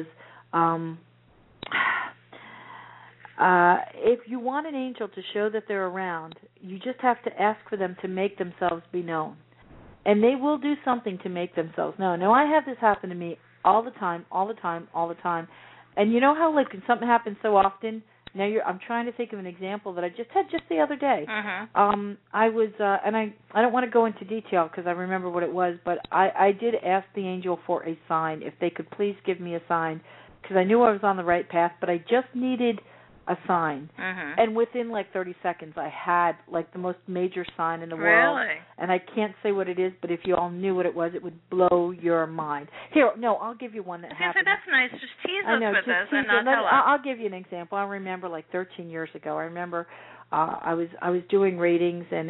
if you want an angel to show that they're around, you just have to ask for them to make themselves be known. And they will do something to make themselves known. Now, I have this happen to me all the time. And you know how, like, when something happens so often, I'm trying to think of an example that I just had just the other day. I was, and I don't want to go into detail because I remember what it was, but I did ask the angel for a sign, if they could please give me a sign, because I knew I was on the right path, but I just needed a sign. And within like 30 seconds, I had like the most major sign in the world. Really? And I can't say what it is, but if you all knew what it was, it would blow your mind. Here, no, I'll give you one that happened. That's nice. Just tease us with this and not tell us. I'll give you an example. I remember like 13 years ago. I remember I was doing readings, and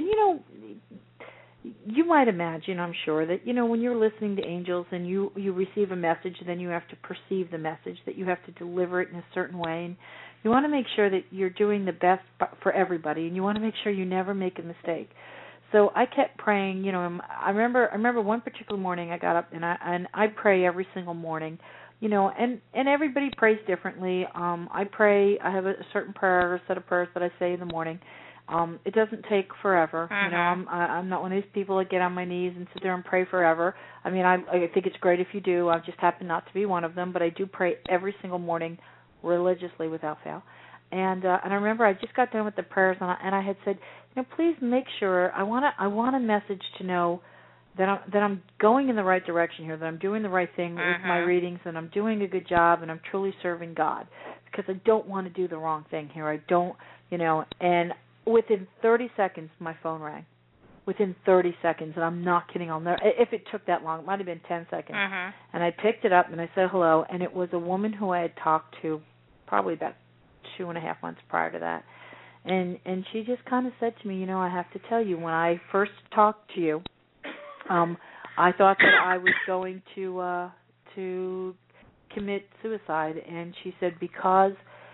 you might imagine, I'm sure, that when you're listening to angels and you receive a message, then you have to perceive the message, that you have to deliver it in a certain way, and you want to make sure that you're doing the best for everybody, and you want to make sure you never make a mistake. So I kept praying. I remember one particular morning I got up and I pray every single morning. And everybody prays differently. I pray. I have a certain prayer, a set of prayers that I say in the morning. It doesn't take forever. I'm not one of these people that get on my knees and sit there and pray forever. I mean, I think it's great if you do. I just happen not to be one of them, but I do pray every single morning, religiously, without fail. And I remember I just got done with the prayers, and I had said, please make sure. I want a message to know that I'm going in the right direction here, that I'm doing the right thing with my readings, and I'm doing a good job, and I'm truly serving God, because I don't want to do the wrong thing here. I don't, and within 30 seconds, my phone rang. Within 30 seconds, and I'm not kidding. If it took that long, it might have been 10 seconds. And I picked it up, and I said hello, and it was a woman who I had talked to probably about 2.5 months prior to that. And she just kind of said to me, I have to tell you, when I first talked to you, I thought that I was going to to commit suicide, and she said because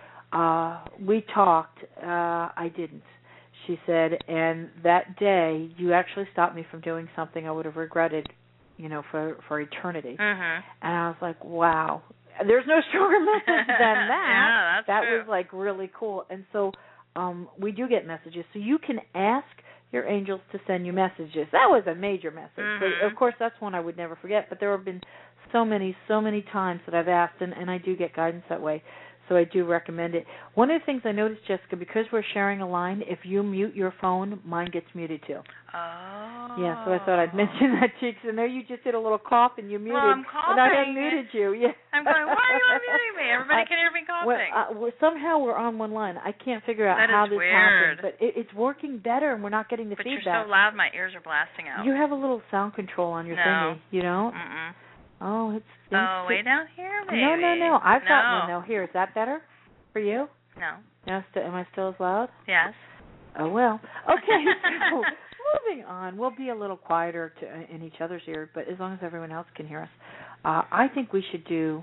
we talked, I didn't. She said, and that day you actually stopped me from doing something I would have regretted, for eternity. Mhm. And I was like, wow. There's no stronger message than that. Yeah, that's that true. was like really cool. And so we do get messages. So you can ask your angels to send you messages. That was a major message. Mhm. But of course, that's one I would never forget. But there have been so many times that I've asked, and I do get guidance that way. So I do recommend it. One of the things I noticed, Jessica, because we're sharing a line, if you mute your phone, mine gets muted too. Oh. Yeah, so I thought I'd mention that to you, because I know you just did a little cough and you muted. Well, I'm coughing. And I have muted you. Yeah. I'm going, why are you unmuting me? Everybody can hear me coughing. Somehow we're on one line. I can't figure out That how is this weird. happened, but it's working better, and we're not getting the But feedback. you're so loud, my ears are blasting out. You have a little sound control on your thingy. You don't? Mm-mm. Oh, it's way down here, maybe. No. I've got one, though. Here, is that better for you? No. No, am I still as loud? Yes. Oh, well. Okay, so moving on. We'll be a little quieter in each other's ear, but as long as everyone else can hear us. I think we should do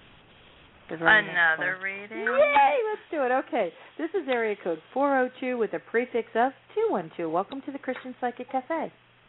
another reading. Yay, let's do it. Okay, this is area code 402 with a prefix of 212. Welcome to the Christian Psychic Cafe.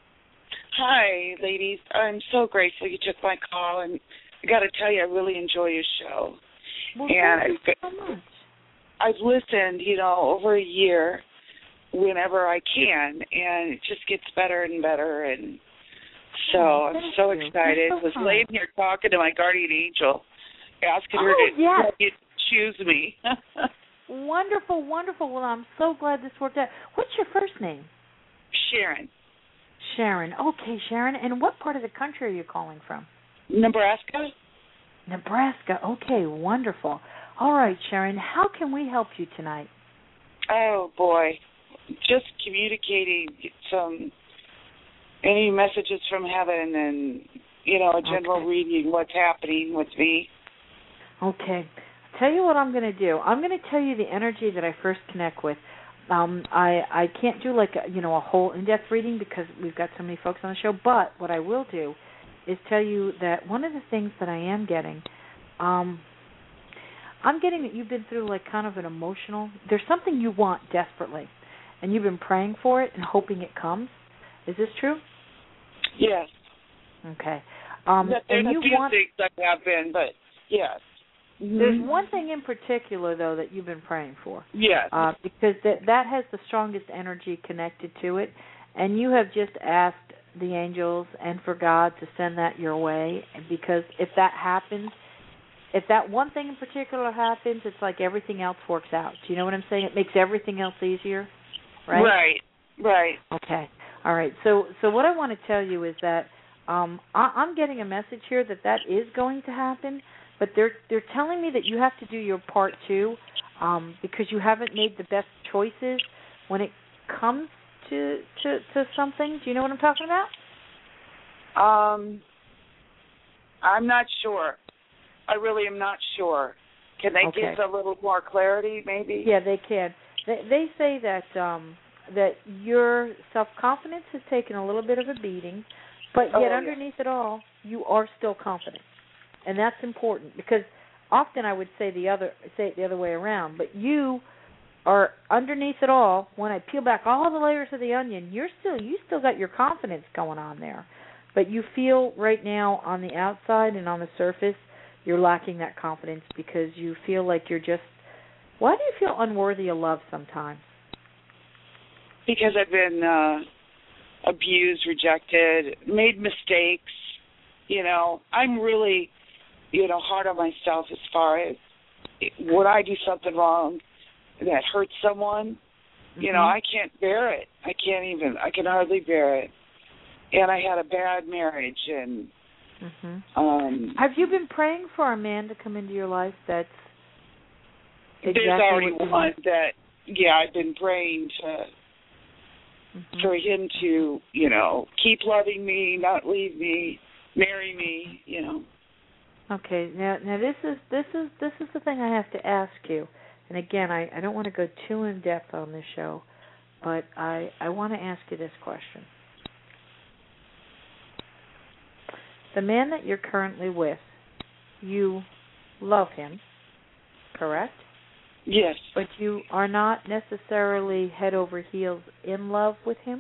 Hi, ladies. I'm so grateful you took my call, and I got to tell you, I really enjoy your show. Well, and thank you so much. I've listened, over a year, whenever I can, and it just gets better and better. And so I'm so excited. I was laying here talking to my guardian angel, asking her to choose me. Wonderful, wonderful. Well, I'm so glad this worked out. What's your first name? Sharon. Sharon. Okay, Sharon. And what part of the country are you calling from? Nebraska. Nebraska. Okay, wonderful. All right, Sharon, how can we help you tonight? Oh, boy. Just communicating any messages from heaven and, a general reading, what's happening with me. Okay. I'll tell you what I'm going to do. I'm going to tell you the energy that I first connect with. I can't do a whole in-depth reading because we've got so many folks on the show, but what I will do is tell you that one of the things that I am getting, I'm getting that you've been through kind of an emotional, there's something you want desperately, and you've been praying for it and hoping it comes. Is this true? Yes. Okay. There's a few things that have been, but yes. Mm-hmm. There's one thing in particular, though, that you've been praying for. Yes. Because that has the strongest energy connected to it, and you have just asked the angels and for God to send that your way, because if that happens, if that one thing in particular happens, it's like everything else works out. Do you know what I'm saying? It makes everything else easier, right? Right. Okay. All right. So what I want to tell you is that I'm getting a message here that is going to happen, but they're telling me that you have to do your part too, because you haven't made the best choices when it comes to something. Do you know what I'm talking about? I'm not sure. I really am not sure. Can they give a little more clarity, maybe? Yeah, they can. They say that that your self-confidence has taken a lither bit of a beating, but yet underneath it all, you are still confident, and that's important because often I would say it the other way around. But you are underneath it all. When I peel back all the layers of the onion, you still got your confidence going on there, but you feel right now on the outside and on the surface you're lacking that confidence because you feel like you're just. Why do you feel unworthy of love sometimes? Because I've been abused, rejected, made mistakes. I'm really, hard on myself as far as would I do something wrong that hurts someone? Mm-hmm. I can't bear it. I can hardly bear it. And I had a bad marriage. And have you been praying for a man to come into your life that's exactly there's already what you one want? that, I've been praying for him to, keep loving me, not leave me, marry me, Okay, now this is the thing I have to ask you. And again, I don't want to go too in depth on this show, but I want to ask you this question. The man that you're currently with, you love him, correct? Yes. But you are not necessarily head over heels in love with him?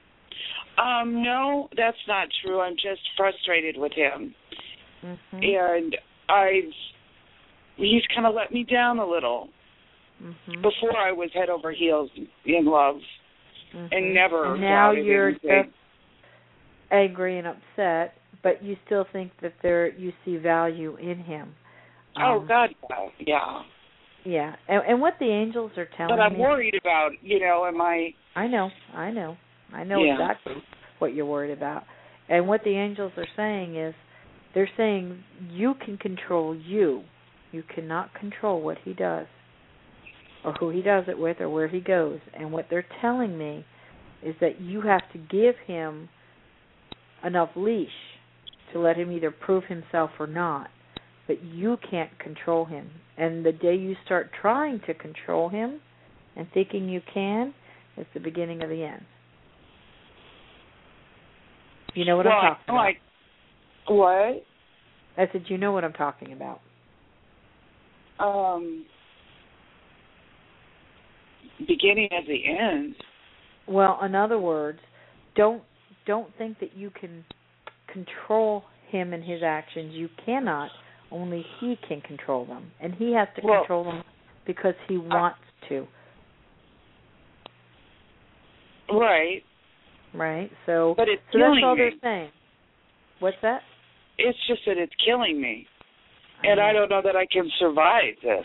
No, that's not true. I'm just frustrated with him. Mm-hmm. And he's kind of let me down a little. Mm-hmm. Before I was head over heels in love, and never. And now doubted you're anything. just angry and upset, but you still think that you see value in him. Oh God, yeah. Yeah, and what the angels are telling me. But I'm worried about, am I? I know exactly what you're worried about. And what the angels are saying is, they're saying you can control you. You cannot control what he does, or who he does it with, or where he goes. And what they're telling me is that you have to give him enough leash to let him either prove himself or not. But you can't control him. And the day you start trying to control him and thinking you can, it's the beginning of the end. You know what I'm talking about? What? I said, you know what I'm talking about. Beginning of the end. Well, in other words, don't think that you can control him and his actions. You cannot. Only he can control them. And he has to control them because he wants to. Right. Right. So, but it's so killing that's all me. they're saying. What's that? It's just that it's killing me. And I don't know that I can survive this.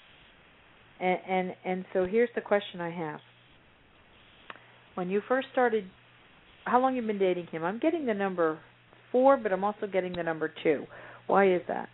And so here's the question I have. When you first started, how long have you been dating him? I'm getting the number 4, but I'm also getting the number 2. Why is that?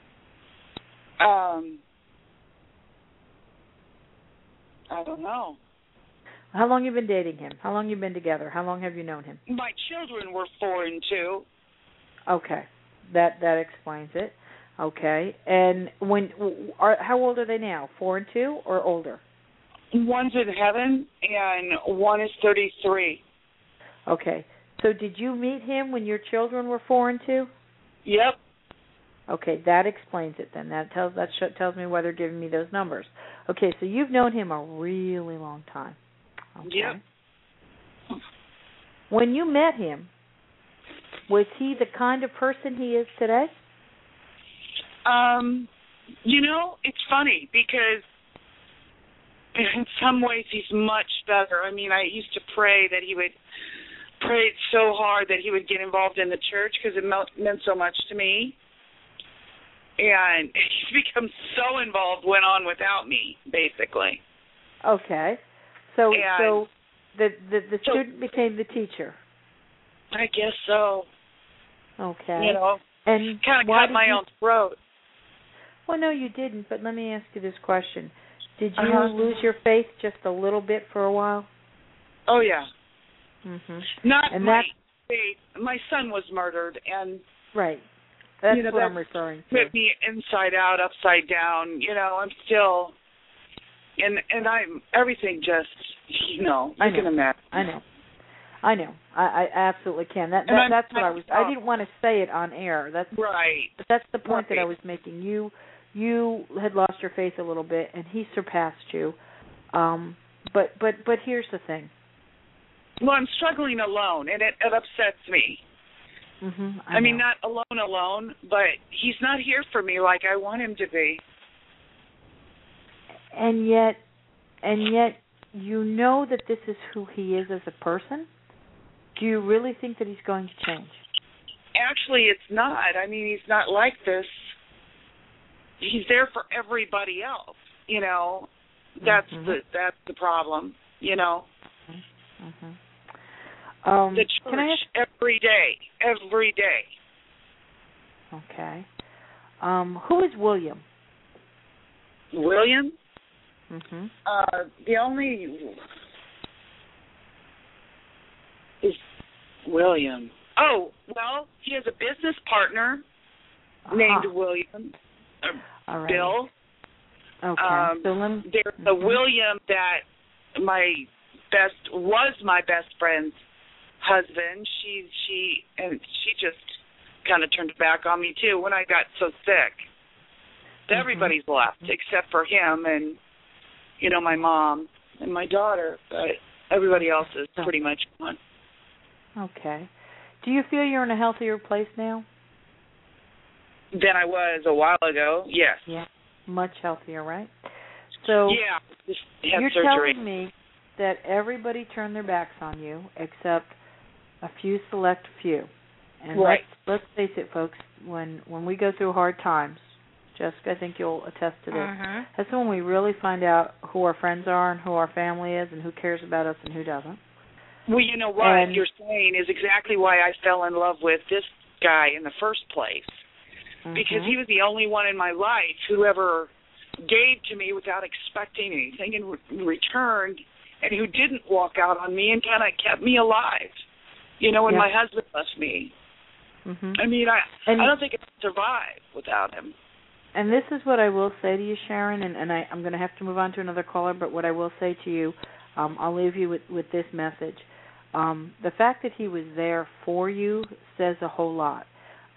I don't know. How long have you been dating him? How long have you been together? How long have you known him? My children were 4 and 2. Okay. That explains it. Okay. And how old are they now? 4 and 2 or older? One's in heaven and one is 33. Okay. So did you meet him when your children were 4 and 2? Yep. Okay, that explains it then. That tells me why they're giving me those numbers. Okay, so you've known him a really long time. Okay. Yep. When you met him, was he the kind of person he is today? It's funny because in some ways he's much better. I mean, I used to pray that he would pray so hard that he would get involved in the church because it meant so much to me. And he's become so involved, went on without me, basically. Okay. So the student became the teacher. I guess so. Okay. And kind of cut my own throat. Well, no, you didn't, but let me ask you this question. Did you lose your faith just a little bit for a while? Oh, yeah. Mm-hmm. Not and my faith. My son was murdered, and... Right. That's what I'm referring to. Put me inside out, upside down. I'm still... And I'm... Everything just, you can imagine. I know. I absolutely can. That's what I was... I didn't want to say it on air. That's right. But that's the point that I was making. You had lost your faith a little bit, and he surpassed you. But here's the thing. Well, I'm struggling alone, and it upsets me. Mm-hmm, I mean, not alone, but he's not here for me like I want him to be. And yet, you know that this is who he is as a person? Do you really think that he's going to change? Actually, it's not. I mean, he's not like this. He's there for everybody else. That's the problem. Mm-hmm. The church every day. Okay. Who is William? William? Mm-hmm. The only is William. Oh, well, he has a business partner named William. All right. Bill. Okay. There's a William that was my best friend's husband. She just kind of turned back on me too when I got so sick. Everybody's left except for him and, you know, my mom and my daughter, but everybody else is pretty much gone. Okay. Do you feel you're in a healthier place now? Than I was a while ago, yes. Yeah, much healthier, right? So yeah, just had you're surgery. telling me that everybody turned their backs on you except a few select few. And right. let's face it, folks, when we go through hard times, Jessica, I think you'll attest to this, that's when we really find out who our friends are and who our family is and who cares about us and who doesn't. Well, you know what you're saying is exactly why I fell in love with this guy in the first place. Because he was the only one in my life who ever gave to me without expecting anything in return, and who didn't walk out on me and kind of kept me alive. You know, when my husband left me. I mean, I don't think I could survive without him. And this is what I will say to you, Sharon, and I'm going to have to move on to another caller, but what I will say to you, I'll leave you with this message. The fact that he was there for you says a whole lot.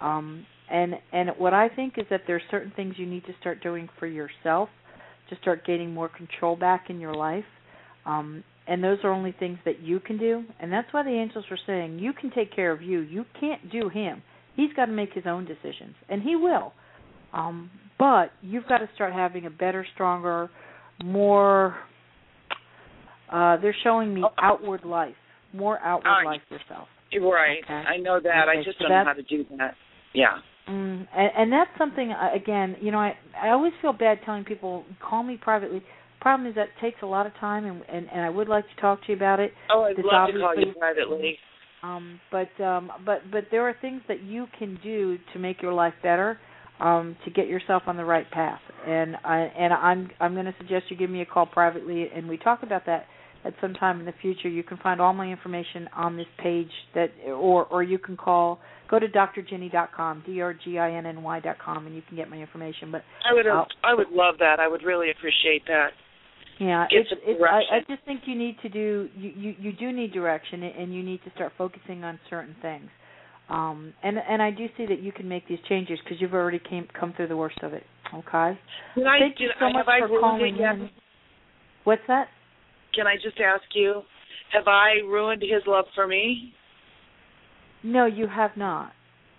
And what I think is that there's certain things you need to start doing for yourself to start gaining more control back in your life. And those are only things that you can do. And that's why the angels were saying, you can take care of you. You can't do him. He's got to make his own decisions. And he will. But you've got to start having a better, stronger, more, they're showing me outward life, more outward life yourself. Right. Okay? I know that. Okay. I just don't know how to do that. Yeah. And that's something, again, you know, I always feel bad telling people, call me privately. Problem is that takes a lot of time, and I would like to talk to you about it. Oh, I'd love to call you privately. But there are things that you can do to make your life better, to get yourself on the right path. And I'm going to suggest you give me a call privately, and we talk about that at some time in the future. You can find all my information on this page, or you can go to drginny.com, drginny.com, and you can get my information. But I would love that. I would really appreciate that. Yeah, I just think you need to you do need direction, and you need to start focusing on certain things. And I do see that you can make these changes because you've already come through the worst of it. Okay. Thank you so much for calling in. What's that? Can I just ask you, have I ruined his love for me? No, you have not.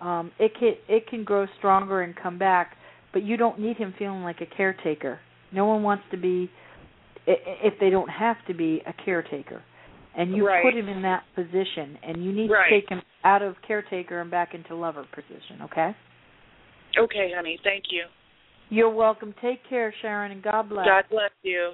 It can grow stronger and come back, but you don't need him feeling like a caretaker. No one wants to be, if they don't have to be, a caretaker. And you put him in that position, and you need to take him out of caretaker and back into lover position, okay? Okay, honey. Thank you. You're welcome. Take care, Sharon, and God bless. God bless you.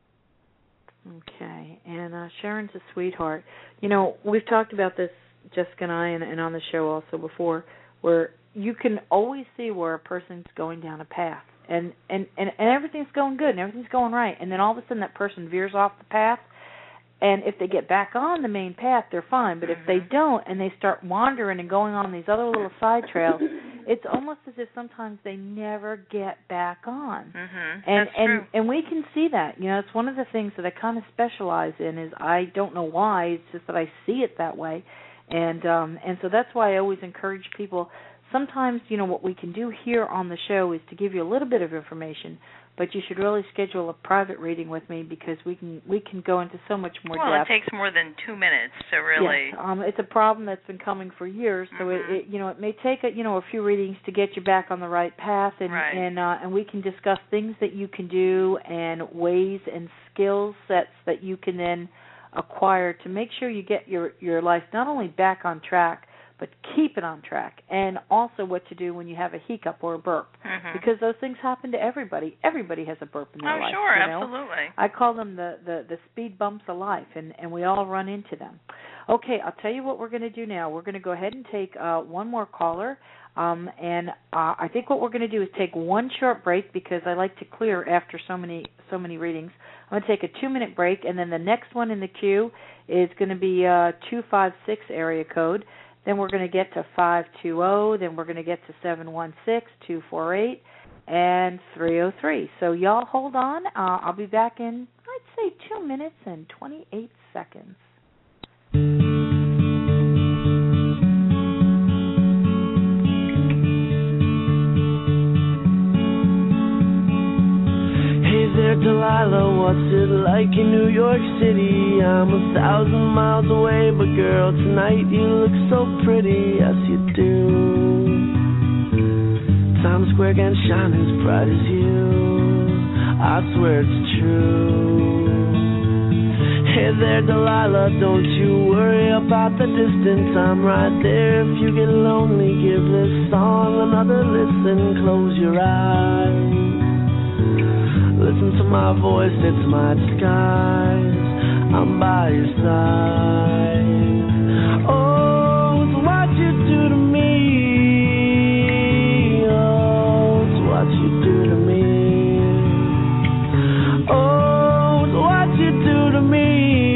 Okay, and Sharon's a sweetheart. You know, we've talked about this, Jessica and I, and on the show also before, where you can always see where a person's going down a path, and everything's going good and everything's going right, and then all of a sudden that person veers off the path, and if they get back on the main path, they're fine, but if they don't and they start wandering and going on these other little side trails, it's almost as if sometimes they never get back on. And we can see that. You know, it's one of the things that I kind of specialize in is I don't know why, it's just that I see it that way. And so that's why I always encourage people. Sometimes, you know, what we can do here on the show is to give you a little bit of information, but you should really schedule a private reading with me because we can go into so much more depth. Well, it takes more than 2 minutes to really. Yes, it's a problem that's been coming for years, so it may take a few readings to get you back on the right path, and we can discuss things that you can do and ways and skill sets that you can then acquire to make sure you get your life not only back on track, but keep it on track, and also what to do when you have a hiccup or a burp, because those things happen to everybody. Everybody has a burp in their life. Oh, sure, you know? Absolutely. I call them the speed bumps of life, and we all run into them. Okay, I'll tell you what we're going to do now. We're going to go ahead and take one more caller, and I think what we're going to do is take one short break because I like to clear after so many readings. I'm going to take a 2-minute break, and then the next one in the queue is going to be 256 area code. Then we're going to get to 520. Then we're going to get to 716, 248, and 303. So y'all hold on. I'll be back in, I'd say, 2 minutes and 28 seconds. Delilah, what's it like in New York City? I'm 1,000 miles away, but girl, tonight you look so pretty, yes you do. Times Square can shine as bright as you, I swear it's true. Hey there, Delilah, don't you worry about the distance, I'm right there. If you get lonely, give this song another listen, close your eyes. Listen to my voice, it's my disguise, I'm by your side. Oh, it's what you do to me. Oh, it's what you do to me. Oh, it's what you do to me.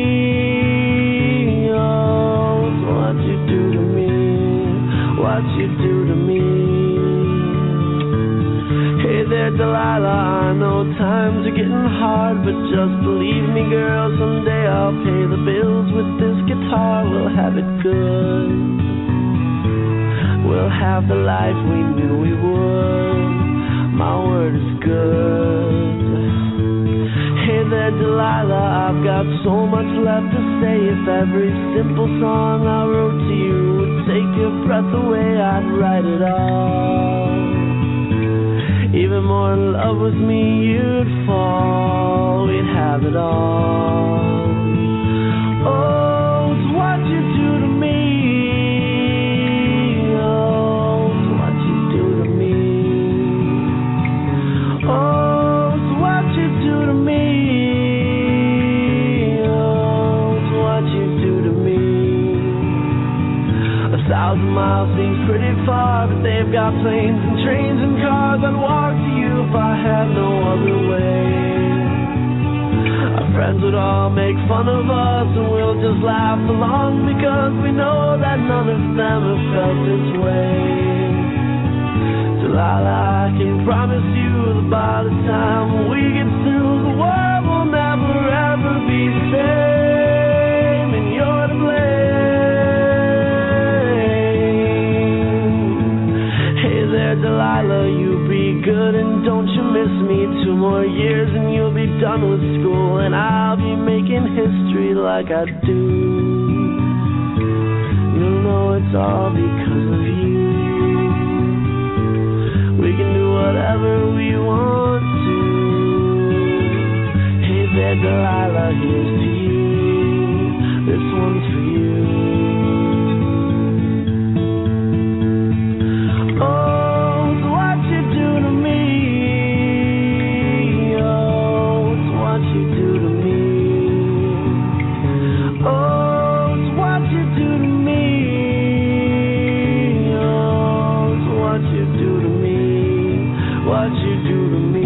Oh, it's what you do to me. What you do to me. Hey there, Delilah, I know times are getting hard, but just believe me, girl, someday I'll pay the bills with this guitar. We'll have it good. We'll have the life we knew we would. My word is good. Hey there, Delilah, I've got so much left to say. If every simple song I wrote to you would take your breath away, I'd write it all. Even more in love with me, you'd fall. We'd have it all. Oh, it's what you do to me. Oh, it's what you do to me. Oh, it's what you do to me. Oh, it's what you do to me. 1,000 miles seems pretty far, but they've got planes and trains and cars. I'd walk to you if I had no other way. Our friends would all make fun of us, and we'll just laugh along, because we know that none of them have felt this way. Delilah, I can promise you that by the time we get through, the world will never ever be the same, and you're to blame. Hey there, Delilah, you be good and don't you miss me. 2 more years and you'll be done with school, and I'll be making history like I do. You'll know it's all because of you. We can do whatever we want to. Hey there, Delilah, here's to you. This one's for you. Oh, it's what you do to me. Oh, it's what you do to me. Oh, it's what you do to me. Oh, it's what you do to me. What you do to me.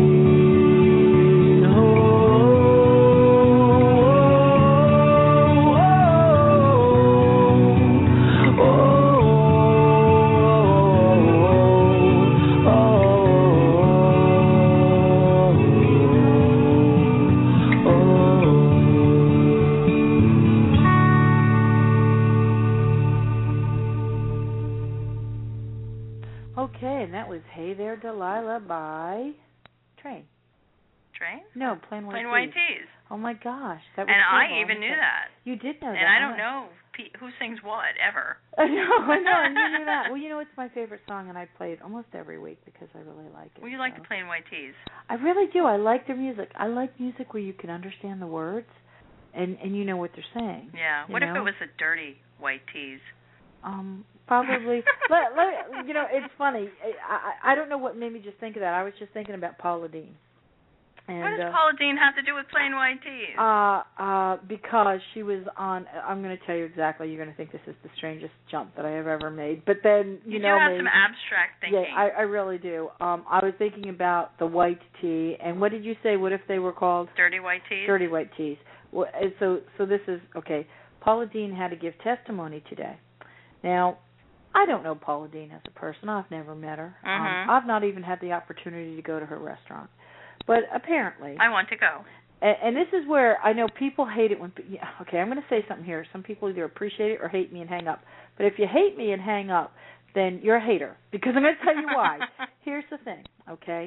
Okay, and that was Hey There, Delilah by Train. Train? No, Plain White Plain Tees. White Tees. Oh my gosh, that was And cool. I even knew that. You did know that. And I don't know who sings what ever. I know, and you knew that. Well, you know, it's my favorite song, and I play it almost every week because I really like it. Well, you like the Plain White Tees. I really do. I like their music. I like music where you can understand the words, and you know what they're saying. Yeah. What if it was the Dirty White Tees? Probably. You know, it's funny. I don't know what made me just think of that. I was just thinking about Paula Deen. And, what does Paula Deen have to do with Plain White Tees? Because she was on. I'm going to tell you exactly. You're going to think this is the strangest jump that I have ever made. But then you know, do have some abstract thinking. Yeah, I really do. I was thinking about the white tee, and what did you say? What if they were called Dirty White Tees? Dirty White Tees. Well, so this is okay. Paula Deen had to give testimony today. Now, I don't know Paula Deen as a person. I've never met her. I've not even had the opportunity to go to her restaurant. But apparently, I want to go. And this is where I know people hate it when. Okay, I'm going to say something here. Some people either appreciate it or hate me and hang up. But if you hate me and hang up, then you're a hater, because I'm going to tell you why. Here's the thing. Okay,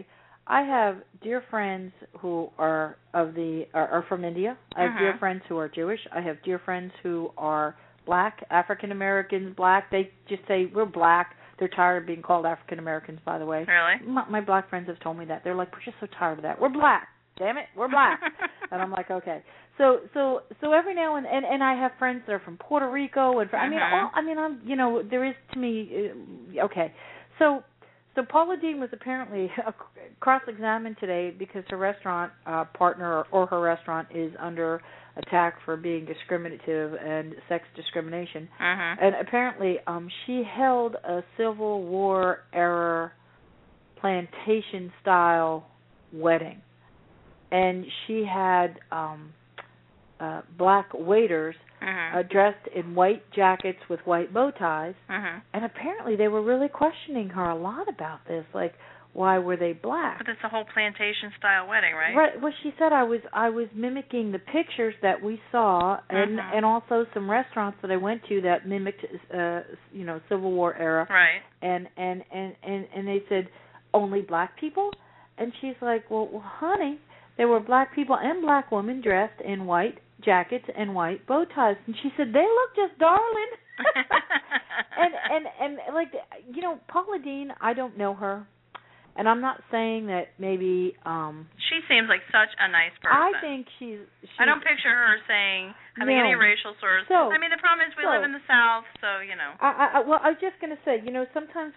I have dear friends who are from India. I have dear friends who are Jewish. I have dear friends who are black, African Americans, black. They just say we're black. They're tired of being called African Americans, by the way. Really? My black friends have told me that. They're like, we're just so tired of that. We're black. Damn it, we're black. And I'm like, okay. So every now and I have friends that are from Puerto Rico and I'm there is to me okay. So Paula Deen was apparently cross-examined today because her restaurant partner or her restaurant is under attack for being discriminative and sex discrimination. And apparently she held a Civil War era plantation style wedding. And she had black waiters dressed in white jackets with white bow ties. And apparently they were really questioning her a lot about this, like, why were they black? But it's a whole plantation-style wedding, right? Right. Well, she said I was mimicking the pictures that we saw, and also some restaurants that I went to that mimicked, Civil War era. Right. And they said only black people, and she's like, well, honey. There were black people and black women dressed in white jackets and white bow ties, and she said they look just darling. and like Paula Deen, I don't know her, and I'm not saying that maybe. She seems like such a nice person. I think she's I don't picture her having any racial slurs. So, the problem is we live in the South, so I was just going to say, sometimes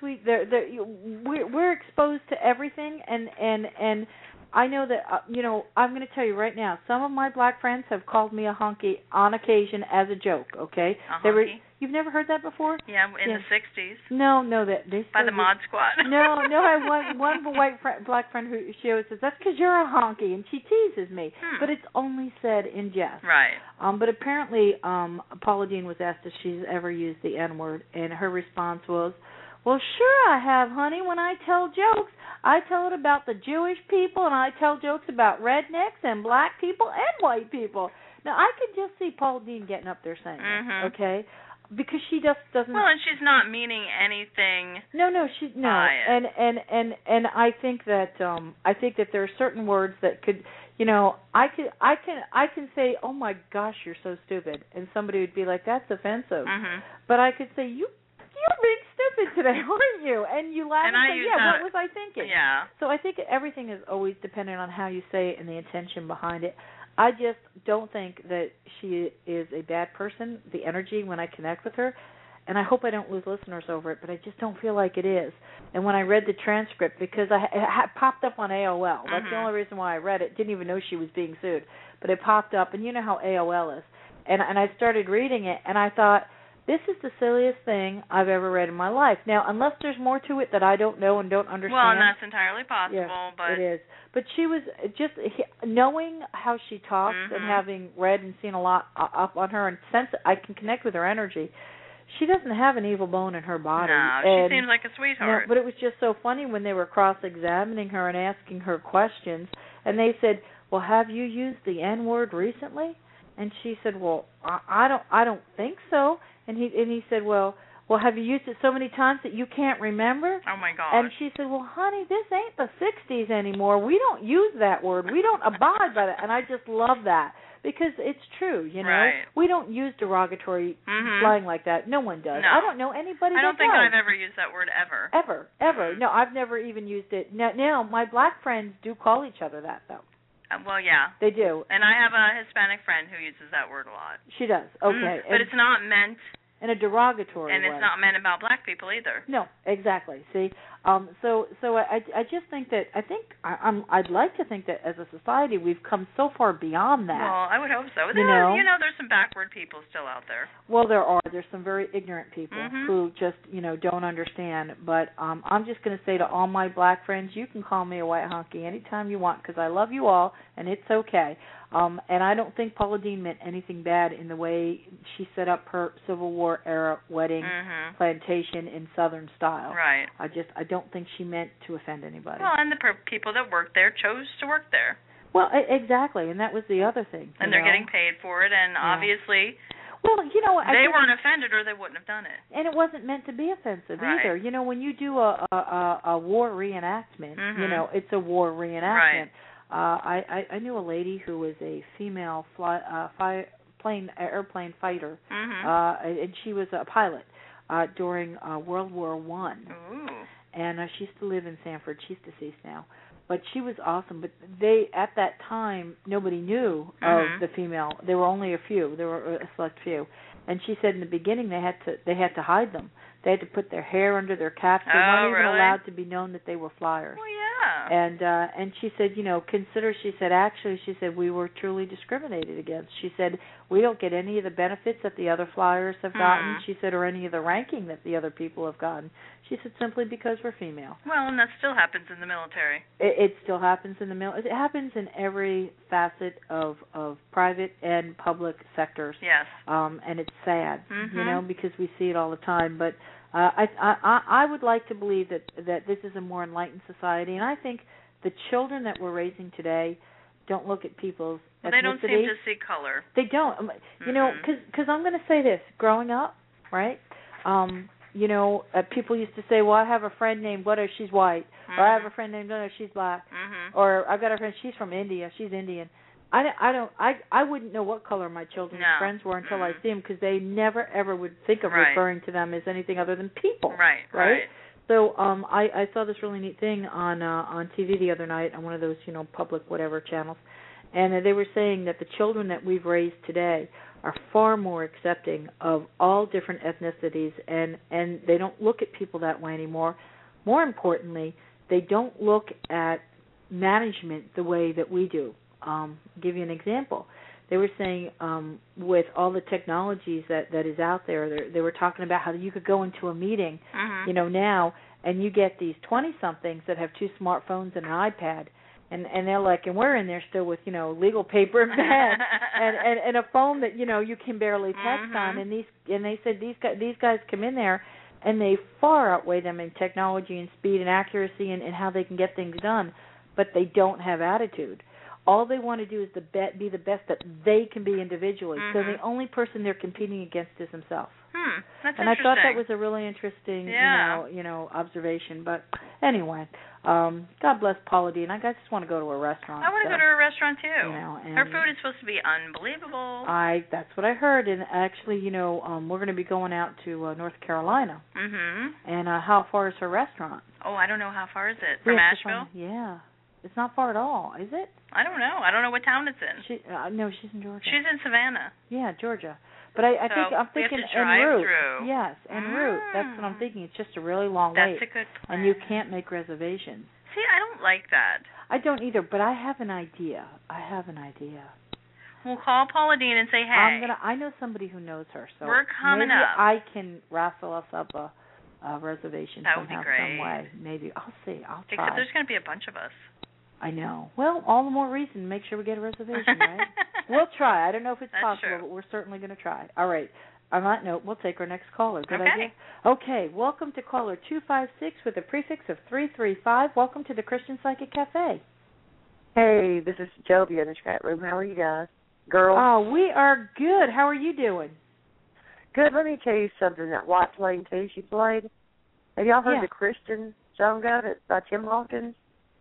we're exposed to everything, and I know that, I'm going to tell you right now, some of my black friends have called me a hunky on occasion as a joke, okay? A hunky? You've never heard that before? Yeah, in the 60s. No, that they by the Mod Squad. No, I have one black friend who she always says, that's because you're a honky, and she teases me. But it's only said in jest. Right. But apparently, Paula Deen was asked if she's ever used the N-word, and her response was, well, sure I have, honey. When I tell jokes, I tell it about the Jewish people, and I tell jokes about rednecks and black people and white people. Now, I could just see Paula Deen getting up there saying that, okay? Because she just doesn't. Well, and she's not meaning anything. No, she's no. And I think that there are certain words that could, I can say, oh my gosh, you're so stupid, and somebody would be like, that's offensive. But I could say, you're being stupid today, aren't you? And you laugh and say, what was I thinking? Yeah. So I think everything is always dependent on how you say it and the intention behind it. I just don't think that she is a bad person, the energy when I connect with her, and I hope I don't lose listeners over it, but I just don't feel like it is. And when I read the transcript, because it popped up on AOL, that's the only reason why I read it, didn't even know she was being sued, but it popped up, and you know how AOL is. And I started reading it, and I thought, this is the silliest thing I've ever read in my life. Now, unless there's more to it that I don't know and don't understand. Well, and that's entirely possible. Yeah, but it is. But she was just knowing how she talks and having read and seen a lot up on her and sense I can connect with her energy. She doesn't have an evil bone in her body. No, she seems like a sweetheart. No, but it was just so funny when they were cross-examining her and asking her questions, and they said, well, have you used the N-word recently? And she said, well, I don't think so. And he said, well, have you used it so many times that you can't remember? Oh, my gosh. And she said, well, honey, this ain't the 60s anymore. We don't use that word. We don't abide by that. And I just love that because it's true, Right. We don't use derogatory slang like that. No one does. No. I don't know anybody that does. I don't think I've ever used that word ever. Ever. No, I've never even used it. Now, my black friends do call each other that, though. Well, yeah. They do. And I have a Hispanic friend who uses that word a lot. She does. Okay. But it's not meant in a derogatory way. And it's not meant about black people either. No, exactly. See, so I just think that I'd like to think that as a society we've come so far beyond that. Well, I would hope so. There's some backward people still out there. Well, there's some very ignorant people who just don't understand. But I'm just going to say to all my black friends, you can call me a white honky anytime you want because I love you all and it's okay. And I don't think Paula Deen meant anything bad in the way she set up her Civil War era wedding plantation in Southern style. Right. I don't think she meant to offend anybody. Well, and the people that worked there chose to work there. Well, exactly, and that was the other thing. And they're getting paid for it, and obviously Well, they weren't offended, or they wouldn't have done it. And it wasn't meant to be offensive Right. either. When you do a war reenactment, Mm-hmm. It's a war reenactment. Right. I knew a lady who was a female airplane fighter, Mm-hmm. and she was a pilot during World War I. Ooh. And she used to live in Sanford. She's deceased now. But she was awesome. But they, at that time, nobody knew of the female. There were only a few. There were a select few. And she said in the beginning they had to hide them. They had to put their hair under their caps. They weren't even allowed to be known that they were flyers. Well, yeah. And she said, she said we were truly discriminated against. She said we don't get any of the benefits that the other flyers have gotten. She said, or any of the ranking that the other people have gotten. She said simply because we're female. Well, and that still happens in the military. It still happens in the military. It happens in every facet of private and public sectors. Yes. And it's sad, because we see it all the time. But I would like to believe that this is a more enlightened society, and I think the children that we're raising today don't look at people's ethnicity. They don't seem to see color. They don't. Because I'm going to say this. Growing up, right, people used to say, well, I have a friend named whatever, she's white, or I have a friend named whatever, she's black, or I've got a friend, she's from India, she's Indian. I wouldn't know what color my children's friends were until I see them, because they never ever would think of referring to them as anything other than people. Right. So I saw this really neat thing on TV the other night on one of those public whatever channels, and they were saying that the children that we've raised today are far more accepting of all different ethnicities, and they don't look at people that way anymore. More importantly, they don't look at management the way that we do. Give you an example. They were saying with all the technologies that is out there, they were talking about how you could go into a meeting, now, and you get these 20-somethings that have 2 smartphones and an iPad, and they're like, and we're in there still with legal paper and pen and a phone that you can barely text on, and they said these guys come in there and they far outweigh them in technology and speed and accuracy and how they can get things done, but they don't have attitude. All they want to do is be the best that they can be individually. So the only person they're competing against is themselves. That's and interesting. I thought that was a really interesting, observation. But anyway, God bless Paula Deen. I just want to go to a restaurant. I want to go to a restaurant too. And her food is supposed to be unbelievable. That's what I heard. And actually, we're going to be going out to North Carolina. And how far is her restaurant? Oh, I don't know. How far is it from Asheville? Yeah. It's not far at all, is it? I don't know. I don't know what town it's in. No, she's in Georgia. She's in Savannah. Yeah, Georgia. But I'm thinking en route. Through. Yes, en route. That's what I'm thinking. It's just a really long wait. That's a good plan. And you can't make reservations. See, I don't like that. I don't either, but I have an idea. We'll call Paula Deen and say, hey. I know somebody who knows her, so we're coming maybe up. I can raffle us up a reservation that would somehow, be great. some way. Maybe. I'll see. I'll try. Except there's going to be a bunch of us. I know. Well, all the more reason to make sure we get a reservation, right? We'll try. I don't know if it's possible, but we're certainly going to try. All right. On that note, we'll take our next caller. Good idea? Okay. Welcome to caller 256 with a prefix of 335. Welcome to the Christian Psychic Cafe. Hey, this is Joby in the chat room. How are you guys? Girls? Oh, we are good. How are you doing? Good. Let me tell you something. That White Flame 2 she played. Have y'all heard the Christian song of it by Tim Hawkins?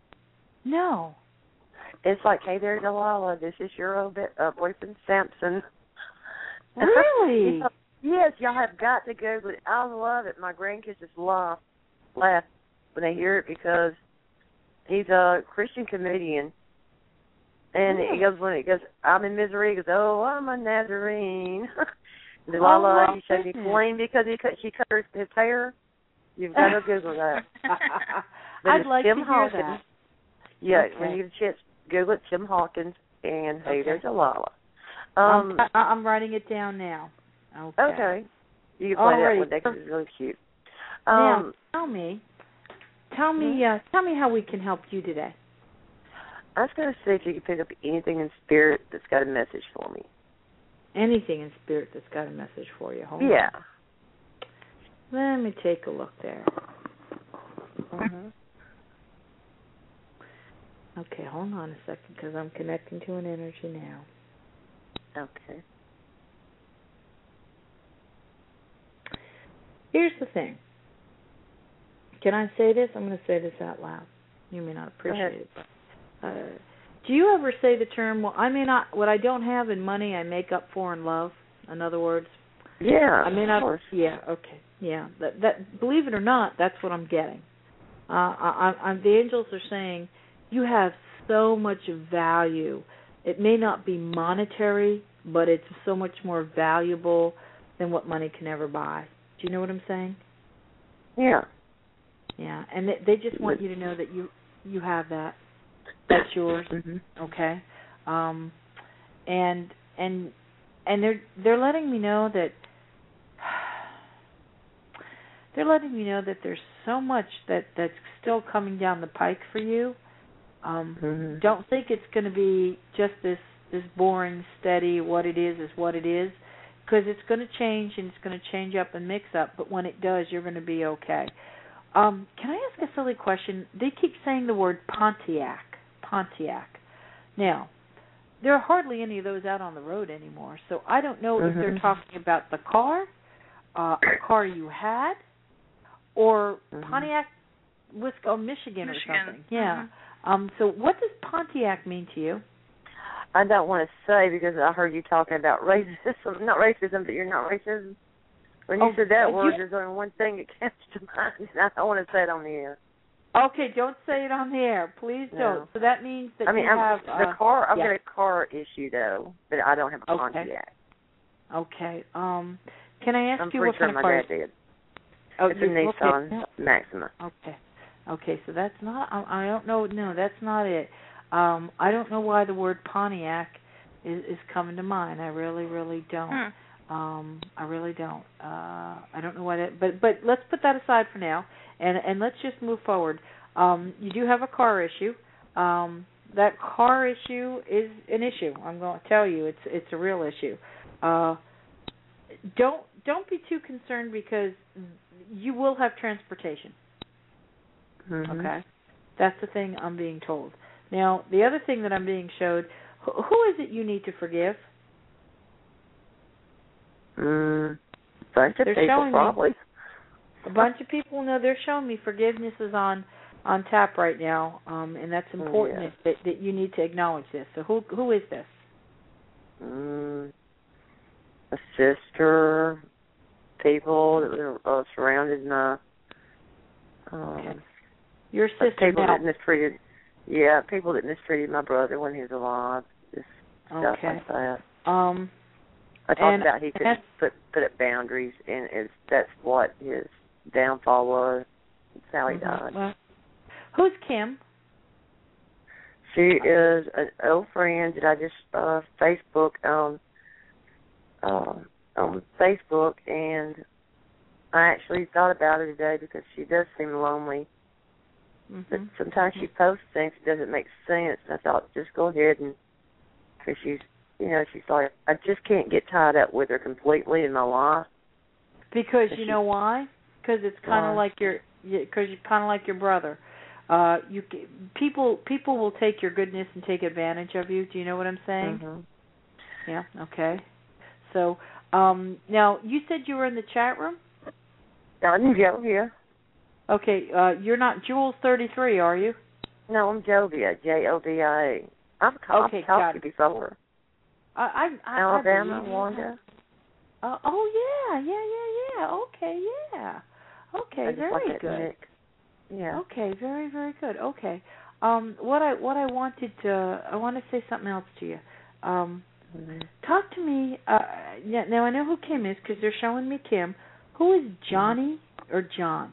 No. It's like, hey there, Delilah, this is your old boyfriend, Samson. Really? Yes, y'all have got to Google it. I love it. My grandkids just laugh when they hear it because he's a Christian comedian. And he goes, I'm in misery. He goes, oh, I'm a Nazarene. Delilah, she showed me flame because she cut his hair. You've got to Google that. I'd like Tim to Hawkins. hear that. Yeah, when you get a chance, Google it, Tim Hawkins, and hey, there's Delilah. I'm writing it down now. Okay. You can play that one day because it's really cute. Now, tell me how we can help you today. I was going to see if you could pick up anything in spirit that's got a message for me. Anything in spirit that's got a message for you. Hold on. Let me take a look there. Okay, hold on a second because I'm connecting to an energy now. Okay. Here's the thing. Can I say this? I'm going to say this out loud. You may not appreciate it, but do you ever say the term, well, I may not, what I don't have in money, I make up for in love? In other words, yeah, I may not. Of course. Yeah, okay, yeah. That believe it or not, that's what I'm getting. The angels are saying you have so much value. It may not be monetary, but it's so much more valuable than what money can ever buy. Do you know what I'm saying? Yeah. Yeah, and they just want you to know that you have that. That's yours. Okay. And they're letting me know that there's so much that's still coming down the pike for you. Don't think it's going to be just this boring, steady, what it is what it is, because it's going to change, and it's going to change up and mix up, but when it does, you're going to be okay. Can I ask a silly question? They keep saying the word Pontiac. Now, there are hardly any of those out on the road anymore, so I don't know if they're talking about the car, a car you had, or Pontiac, Michigan or something. Yeah. So what does Pontiac mean to you? I don't want to say because I heard you talking about racism. Not racism, but you're not racism. When you said that word, there's only one thing that comes to mind, and I don't want to say it on the air. Okay, don't say it on the air. Please don't. No. So that means that you have... the car, I've got a car issue, though, but I don't have a Pontiac. Okay. Can I ask you what kind of car... I'm pretty sure my dad did. It's a Nissan Maxima. Okay, so that's not... I don't know. No, that's not it. I don't know why the word Pontiac is coming to mind. I really, really don't. I really don't. I don't know why that... But let's put that aside for now. And let's just move forward. You do have a car issue. That car issue is an issue. I'm going to tell you, it's a real issue. Don't be too concerned because you will have transportation. Okay, that's the thing I'm being told. Now, the other thing that I'm being showed, who is it you need to forgive? Bunch of people, probably. A bunch of people. No, they're showing me forgiveness is on tap right now, and that's important that you need to acknowledge this. So who is this? A sister, people that were surrounded in your sister. People now. that mistreated. Yeah, people that mistreated my brother when he was alive. Just stuff like that. I talked about he could put up boundaries, and that's what his downfall was. That's how he died. Well, who's Kim? She is an old friend that I just Facebook on Facebook, and I actually thought about her today because she does seem lonely. But sometimes she posts things that doesn't make sense. I thought, just go ahead and, because she's like, I just can't get tied up with her completely in my life. Because you know why? Because it's kind of like your brother. People will take your goodness and take advantage of you. Do you know what I'm saying? Yeah. Okay. So now you said you were in the chat room. I'm Joe here. Okay. You're not Jules 33, are you? No, I'm Jovia. Jovia. I've talked to you before. Alabama, Wanda. Yeah. Okay, yeah. Okay, very good. Nick. Yeah. Okay, very, very good. Okay. What I wanted to I want to say something else to you. Talk to me. Now I know who Kim is because they're showing me Kim. Who is Johnny or John?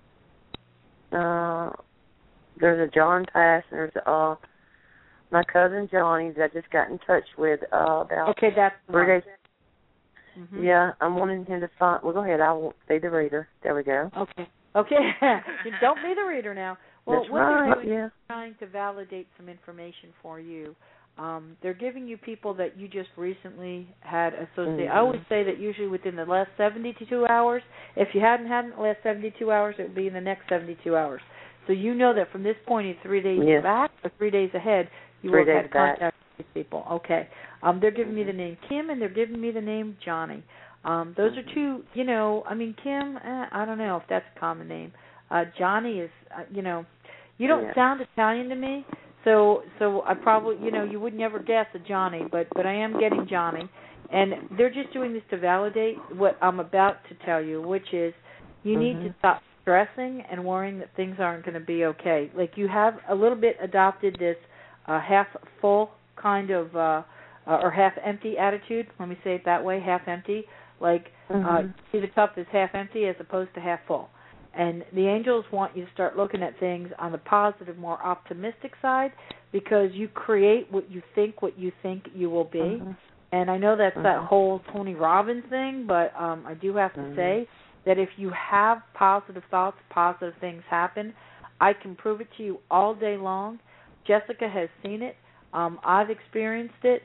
There's a John Pass, and there's my cousin Johnny that I just got in touch with about. Okay, that's 3 days. Yeah, I'm wanting him to find. Well, go ahead. I won't be the reader. There we go. Okay. Don't be the reader now. Well, that's what right. they're doing is trying to validate some information for you. They're giving you people that you just recently had associated. I always say that usually within the last 72 hours. If you hadn't had it in the last 72 hours, it would be in the next 72 hours. So you know that from this point in 3 days back or 3 days ahead, you will have had contact with these people. Okay. They're giving me the name Kim, and they're giving me the name Johnny. Those are two, I mean, Kim, I don't know if that's a common name. Johnny is, you don't sound Italian to me, so I probably, you would never guess a Johnny, but I am getting Johnny. And they're just doing this to validate what I'm about to tell you, which is you need to stop stressing and worrying that things aren't going to be okay. Like you have a little bit adopted this half full kind of, or half empty attitude. Let me say it that way, half empty. Like see the cup is half empty as opposed to half full. And the angels want you to start looking at things on the positive, more optimistic side, because you create what you think you will be. And I know that's that whole Tony Robbins thing, but I do have to say that if you have positive thoughts, positive things happen. I can prove it to you all day long. Jessica has seen it. I've experienced it.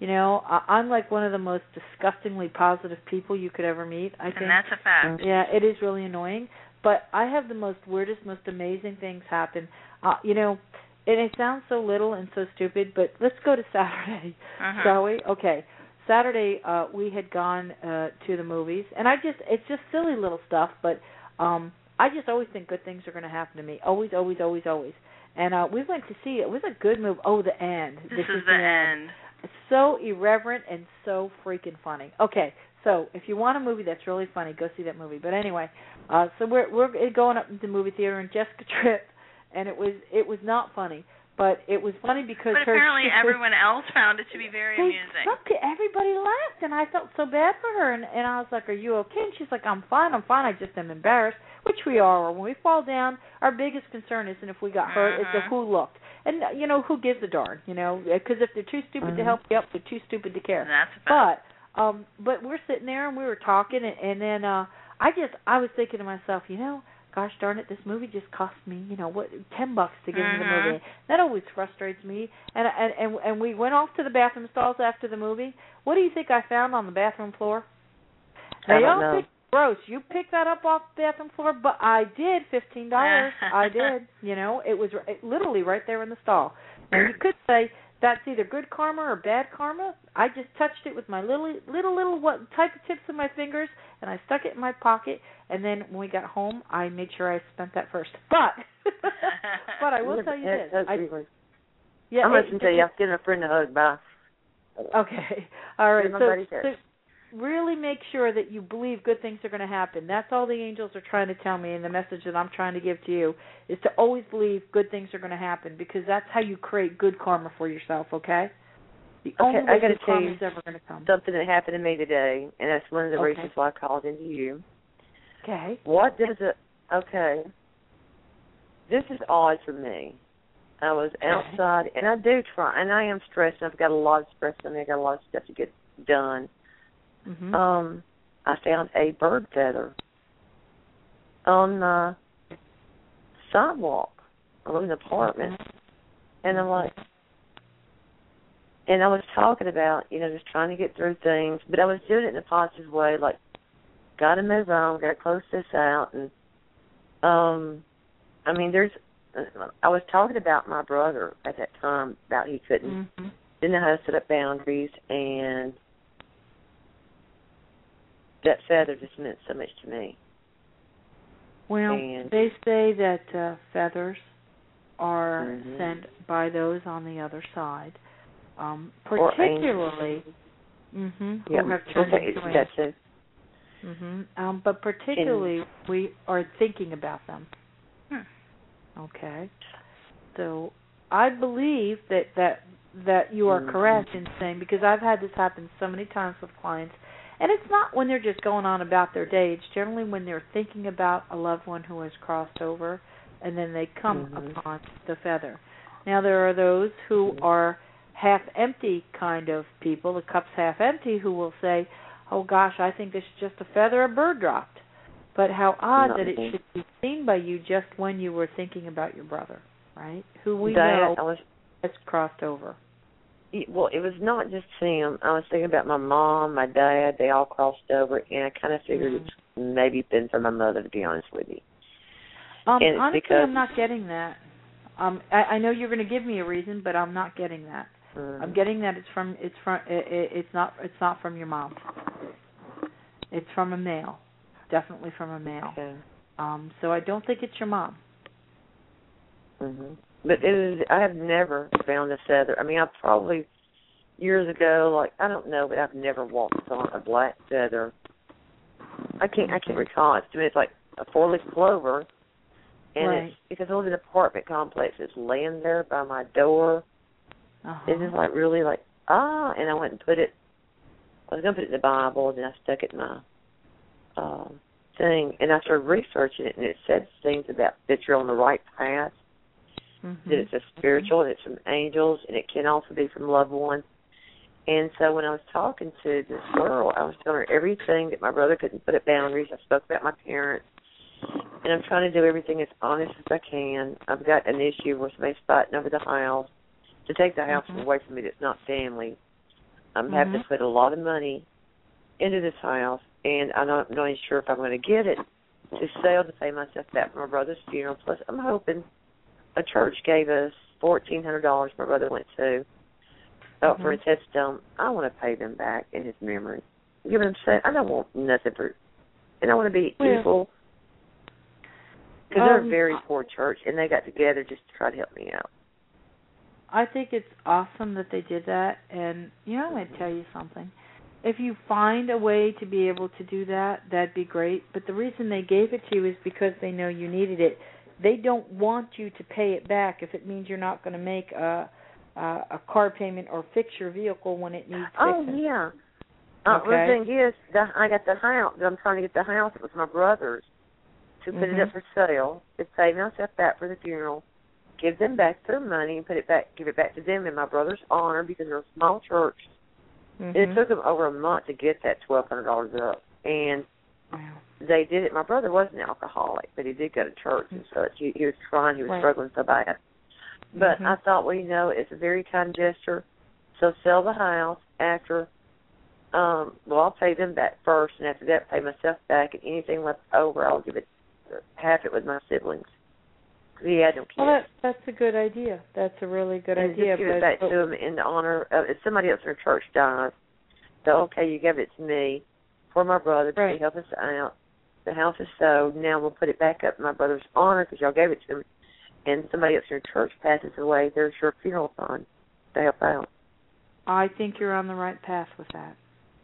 I'm like one of the most disgustingly positive people you could ever meet, I think. And that's a fact. Yeah, it is really annoying. But I have the most weirdest, most amazing things happen. And it sounds so little and so stupid, but let's go to Saturday, shall we? Okay. Saturday, we had gone to the movies, and it's just silly little stuff, but I just always think good things are going to happen to me. Always, always, always, always. And we went to see, it was a good movie. Oh, The End. This is The End. It's so irreverent and so freaking funny. Okay, so if you want a movie that's really funny, go see that movie. But anyway, so we're going up to the movie theater, and Jessica tripped, and it was not funny. But it was funny because apparently everyone else found it to be very amusing. Everybody laughed, and I felt so bad for her. And I was like, "Are you okay?" And she's like, I'm fine. I just am embarrassed," which we are. When we fall down, our biggest concern isn't if we got hurt; it's who looked. And who gives a darn? Because if they're too stupid to help you up, they're too stupid to care. That's a fact. But we're sitting there and we were talking, and then I was thinking to myself, gosh darn it, this movie just cost me, $10 to get into the movie. That always frustrates me. And we went off to the bathroom stalls after the movie. What do you think I found on the bathroom floor? I don't know. Gross. You picked that up off the bathroom floor, but I did $15. I did. It was literally right there in the stall. And you could say that's either good karma or bad karma. I just touched it with my little what type of tips of my fingers, and I stuck it in my pocket. And then when we got home, I made sure I spent that first. But I will tell you this. I'm listening to you. I'm getting a friend to hug. Bye. Okay. All right. So really make sure that you believe good things are going to happen. That's all the angels are trying to tell me, and the message that I'm trying to give to you is to always believe good things are going to happen, because that's how you create good karma for yourself, okay? The only way good karma is ever going to come. Something that happened to me today, and that's one of the reasons why I called into you. Okay. This is odd for me. I was outside, and I do try, and I am stressed, and I've got a lot of stress on me. I've got a lot of stuff to get done. I found a bird feather on the sidewalk of an apartment, and I'm like, and I was talking about, just trying to get through things, but I was doing it in a positive way, like, got to move on, got to close this out, and I was talking about my brother at that time about he didn't know how to set up boundaries, and that feather just meant so much to me. Well, they say that feathers are sent by those on the other side, particularly who have turned but particularly we are thinking about them. Okay, so I believe that you are correct in saying, because I've had this happen so many times with clients. And it's not when they're just going on about their day. It's generally when they're thinking about a loved one who has crossed over, and then they come upon the feather. Now, there are those who are half-empty kind of people, the cup's half-empty, who will say, oh, gosh, I think this is just a feather a bird dropped. But how odd that it should be seen by you just when you were thinking about your brother, right? Who we know has crossed over. Well, it was not just him. I was thinking about my mom, my dad. They all crossed over, and I kind of figured it's maybe been for my mother, to be honest with you. Honestly, I'm not getting that. I know you're going to give me a reason, but I'm not getting that. I'm getting that it's not from your mom. It's from a male. Definitely from a male. Okay. So I don't think it's your mom. Mhm. But I have never found a feather. I mean, I probably years ago, like I don't know, but I've never walked on a black feather. I can't recall. To me, it's like a 4-leaf clover, and right. it's because I live in an apartment complex. It's laying there by my door. It's just like really like and I went and put it. I was gonna put it in the Bible, and then I stuck it in my thing, and I started researching it, and it said things about that you're on the right path. That it's a spiritual, and it's from angels, and it can also be from loved ones. And so when I was talking to this girl, I was telling her everything that my brother couldn't put at boundaries. I spoke about my parents, and I'm trying to do everything as honest as I can. I've got an issue where somebody's fighting over the house. To take the house away from me that's not family, I'm having to put a lot of money into this house, and I'm not even sure if I'm going to get it to sell to pay myself back for my brother's funeral. Plus, I'm hoping a church gave us $1,400 my brother went to for his headstone. I want to pay them back in his memory. You know what I'm saying? I don't want nothing for, and I want to be evil. Because they're a very poor church, and they got together just to try to help me out. I think it's awesome that they did that, and I'm going to tell you something. If you find a way to be able to do that, that'd be great. But the reason they gave it to you is because they know you needed it. They don't want you to pay it back if it means you're not going to make a car payment or fix your vehicle when it needs fixing. Oh, yeah. Okay. The thing is, I got the house. I'm trying to get the house. It was my brother's to put it up for sale, to pay myself back for the funeral, give them back their money, and give it back to them in my brother's honor because they're a small church. It took them over a month to get that $1,200 up, and they did it. My brother was an alcoholic, but he did go to church and such. He was trying. He was struggling so bad. But I thought, it's a very kind gesture. So sell the house after. I'll pay them back first, and after that, pay myself back, and anything left over, I'll give it half it with my siblings. He had no kids. Well, that's a good idea. That's a really good idea. Just give it back to them in the honor of if somebody else in their church dies. So, okay, you gave it to me for my brother to help us out. The house is sold. Now we'll put it back up in my brother's honor because y'all gave it to him. And somebody else in your church passes away, there's your funeral fund to help out. I think you're on the right path with that.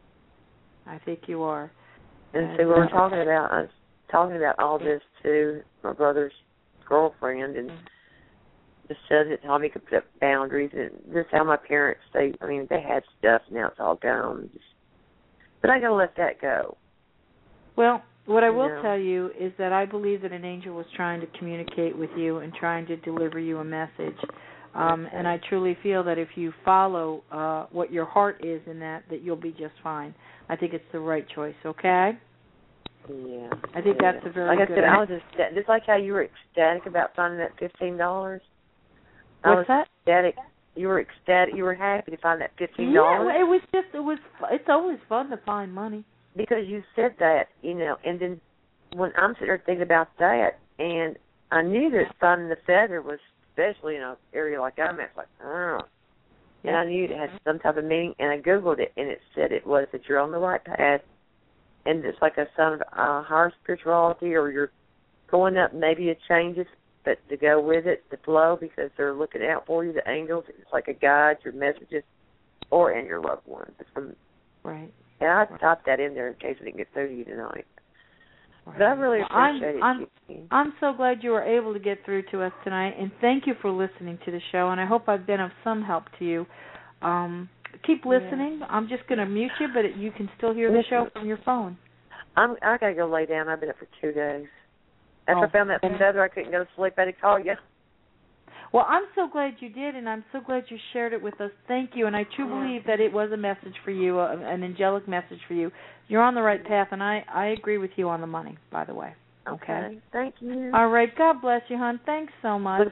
I think you are. And so we were talking about, I was talking about all this to my brother's girlfriend, and just said that how he could put up boundaries, and this how my parents they had stuff, now it's all gone. But I gotta let that go. Well, what I will tell you is that I believe that an angel was trying to communicate with you and trying to deliver you a message. And I truly feel that if you follow what your heart is in that you'll be just fine. I think it's the right choice, okay? Yeah. I think that's a very good... Like I said, I was just like how you were ecstatic about finding that $15. What's that? Ecstatic. You were ecstatic. You were happy to find that $15. Yeah, it's always fun to find money. Because you said that, and then when I'm sitting there thinking about that, and I knew that finding the feather was, especially in an area like I'm at, like, and I knew it had some type of meaning, and I Googled it, and it said it was that you're on the right path, and it's like a sign of higher spirituality, or you're going up, maybe it changes, but to go with it, to flow, because they're looking out for you, the angels, it's like a guide, your messages, and your loved ones. Right. And I typed that in there in case I didn't get through to you tonight. Right. But I really appreciate it. I'm so glad you were able to get through to us tonight, and thank you for listening to the show, and I hope I've been of some help to you. Keep listening. Yeah. I'm just going to mute you, but you can still hear the show from your phone. I got to go lay down. I've been up for 2 days. After I found that feather, I couldn't go to sleep. I had to call you. Well, I'm so glad you did, and I'm so glad you shared it with us. Thank you, and I truly believe that it was a message for you, an angelic message for you. You're on the right path, and I agree with you on the money, by the way. Okay? Thank you. All right. God bless you, hon. Thanks so much.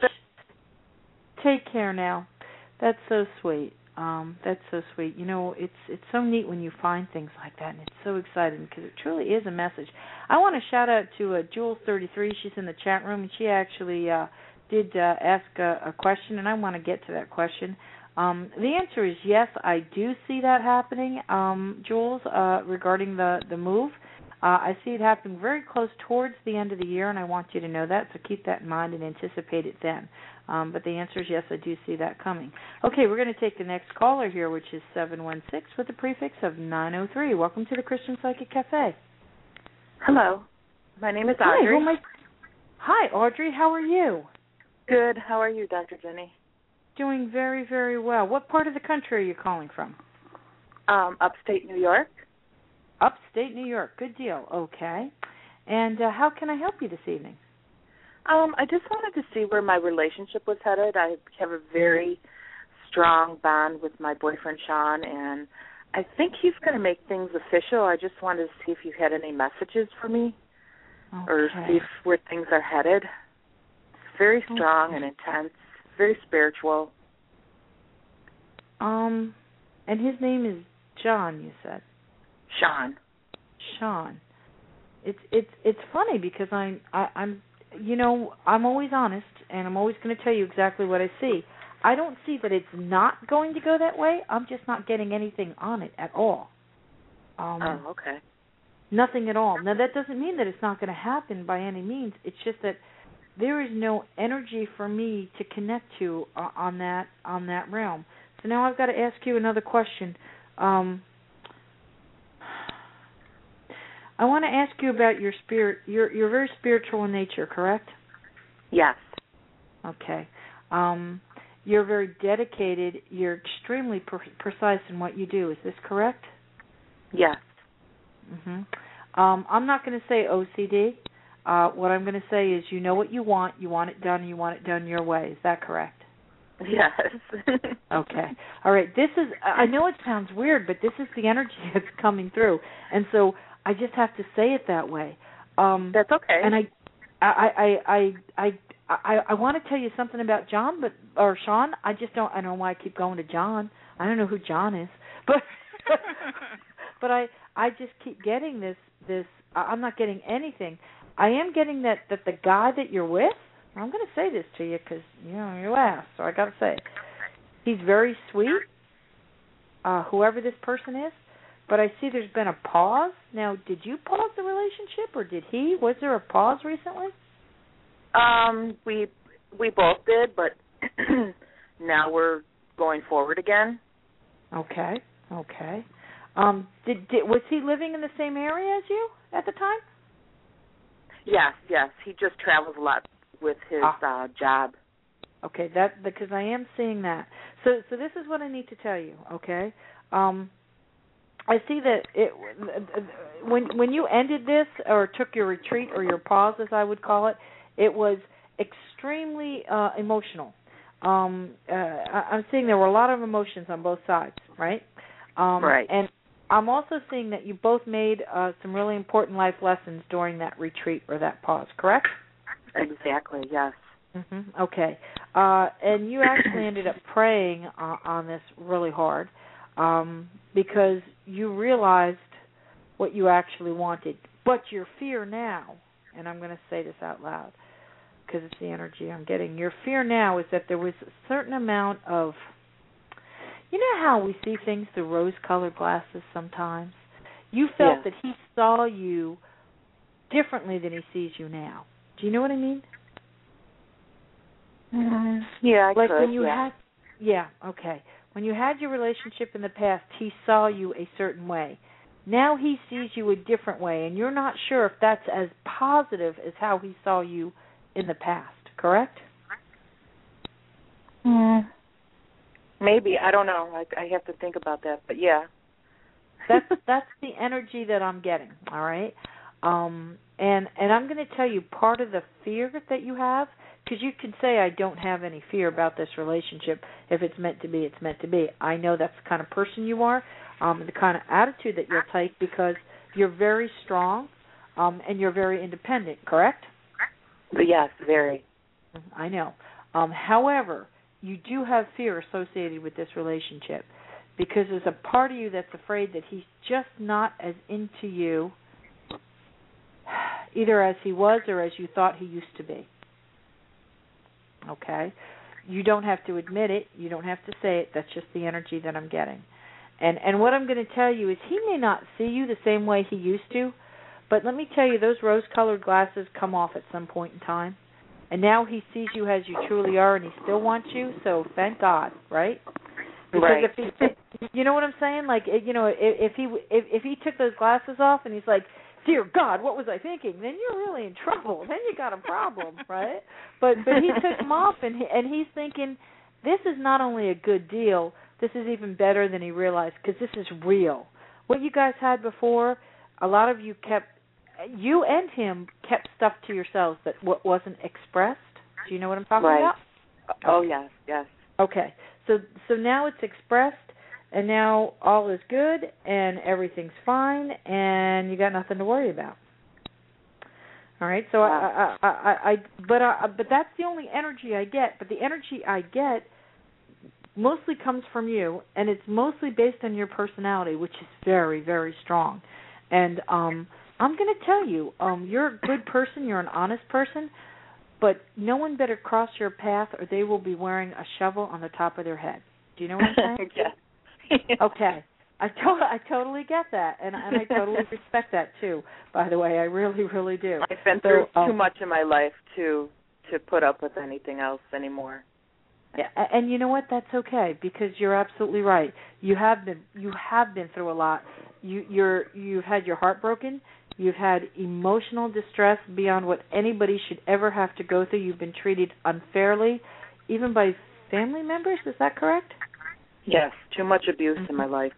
Take care now. That's so sweet. That's so sweet. It's so neat when you find things like that, and it's so exciting because it truly is a message. I want to shout out to Jules33. She's in the chat room, and she actually did ask a question, and I want to get to that question. The answer is yes, I do see that happening, Jules, regarding the move. I see it happening very close towards the end of the year, and I want you to know that, so keep that in mind and anticipate it then. But the answer is yes, I do see that coming. Okay, we're going to take the next caller here, which is 716 with the prefix of 903. Welcome to the Christian Psychic Cafe. Hello. My name is Audrey. Hi, Audrey. How are you? Good. How are you, Dr. Jenny? Doing very, very well. What part of the country are you calling from? Upstate New York. Upstate New York. Good deal. Okay. And how can I help you this evening? I just wanted to see where my relationship was headed. I have a very strong bond with my boyfriend, Sean, and I think he's going to make things official. I just wanted to see if you had any messages for me or see where things are headed. It's very strong and intense, very spiritual. And his name is John, you said? Sean. It's funny because I'm always honest, and I'm always going to tell you exactly what I see. I don't see that it's not going to go that way. I'm just not getting anything on it at all. Okay. Nothing at all. Now, that doesn't mean that it's not going to happen by any means. It's just that there is no energy for me to connect to on that realm. So now I've got to ask you another question. I want to ask you about your spirit. You're very spiritual in nature, correct? Yes. Okay. You're very dedicated. You're extremely precise in what you do. Is this correct? Yes. Mm-hmm. I'm not going to say OCD. What I'm going to say is you know what you want it done, and you want it done your way. Is that correct? Yes. Okay. All right. I know it sounds weird, but this is the energy that's coming through. And so I just have to say it that way. That's okay. And I want to tell you something about Sean. I just don't. I don't know why I keep going to John. I don't know who John is, but I just keep getting this. I'm not getting anything. I am getting that the guy that you're with. I'm going to say this to you because you asked, so I got to say it. He's very sweet. Whoever this person is. But I see there's been a pause. Now, did you pause the relationship, or did he? Was there a pause recently? We both did, but now we're going forward again. Okay. Was he living in the same area as you at the time? Yes. He just travels a lot with his job. Okay, because I am seeing that. So this is what I need to tell you. Okay. I see that when you ended this or took your retreat or your pause, as I would call it, it was extremely emotional. I'm seeing there were a lot of emotions on both sides, right? Right. And I'm also seeing that you both made some really important life lessons during that retreat or that pause, correct? Exactly, yes. Mm-hmm. Okay. And you actually ended up praying on this really hard. Because you realized what you actually wanted. But your fear now, and I'm going to say this out loud because it's the energy I'm getting, your fear now is that there was a certain amount of, you know how we see things through rose-colored glasses sometimes? You felt that he saw you differently than he sees you now. Do you know what I mean? Yeah, I like could, when you had, okay. When you had your relationship in the past, he saw you a certain way. Now he sees you a different way, and you're not sure if that's as positive as how he saw you in the past, correct? Maybe. I don't know. I have to think about that, but yeah. That's the energy that I'm getting, all right? And I'm going to tell you part of the fear that you have, because you can say I don't have any fear about this relationship. If it's meant to be, it's meant to be. I know that's the kind of person you are, the kind of attitude that you'll take because you're very strong and you're very independent, correct? Yes, very. I know. However, you do have fear associated with this relationship because there's a part of you that's afraid that he's just not as into you either as he was or as you thought he used to be. Okay? You don't have to admit it. You don't have to say it. That's just the energy that I'm getting. And what I'm going to tell you is he may not see you the same way he used to, but let me tell you, those rose-colored glasses come off at some point in time. And now he sees you as you truly are, and he still wants you, so thank God, right? Because right. if you know what I'm saying? Like, you know, if he took those glasses off and he's like, dear God, what was I thinking? Then you're really in trouble. Then you got a problem, right? But he took them off, and he's thinking, this is not only a good deal, this is even better than he realized, because this is real. What you guys had before, a lot of you you and him kept stuff to yourselves that wasn't expressed. Do you know what I'm talking about? Oh, yes, yes. Okay. So now it's expressed, and now all is good, and everything's fine, and you got nothing to worry about. All right. So but that's the only energy I get. But the energy I get mostly comes from you, and it's mostly based on your personality, which is very, very strong. And I'm going to tell you, you're a good person, you're an honest person, but no one better cross your path or they will be wearing a shovel on the top of their head. Do you know what I'm saying? Yeah. Okay. I totally get that, and I totally respect that, too, by the way. I really, really do. I've been through too much in my life to put up with anything else anymore. Yeah, and you know what? That's okay, because you're absolutely right. You have been through a lot. You've had your heart broken. You've had emotional distress beyond what anybody should ever have to go through. You've been treated unfairly, even by family members. Is that correct? Yes, too much abuse in my life.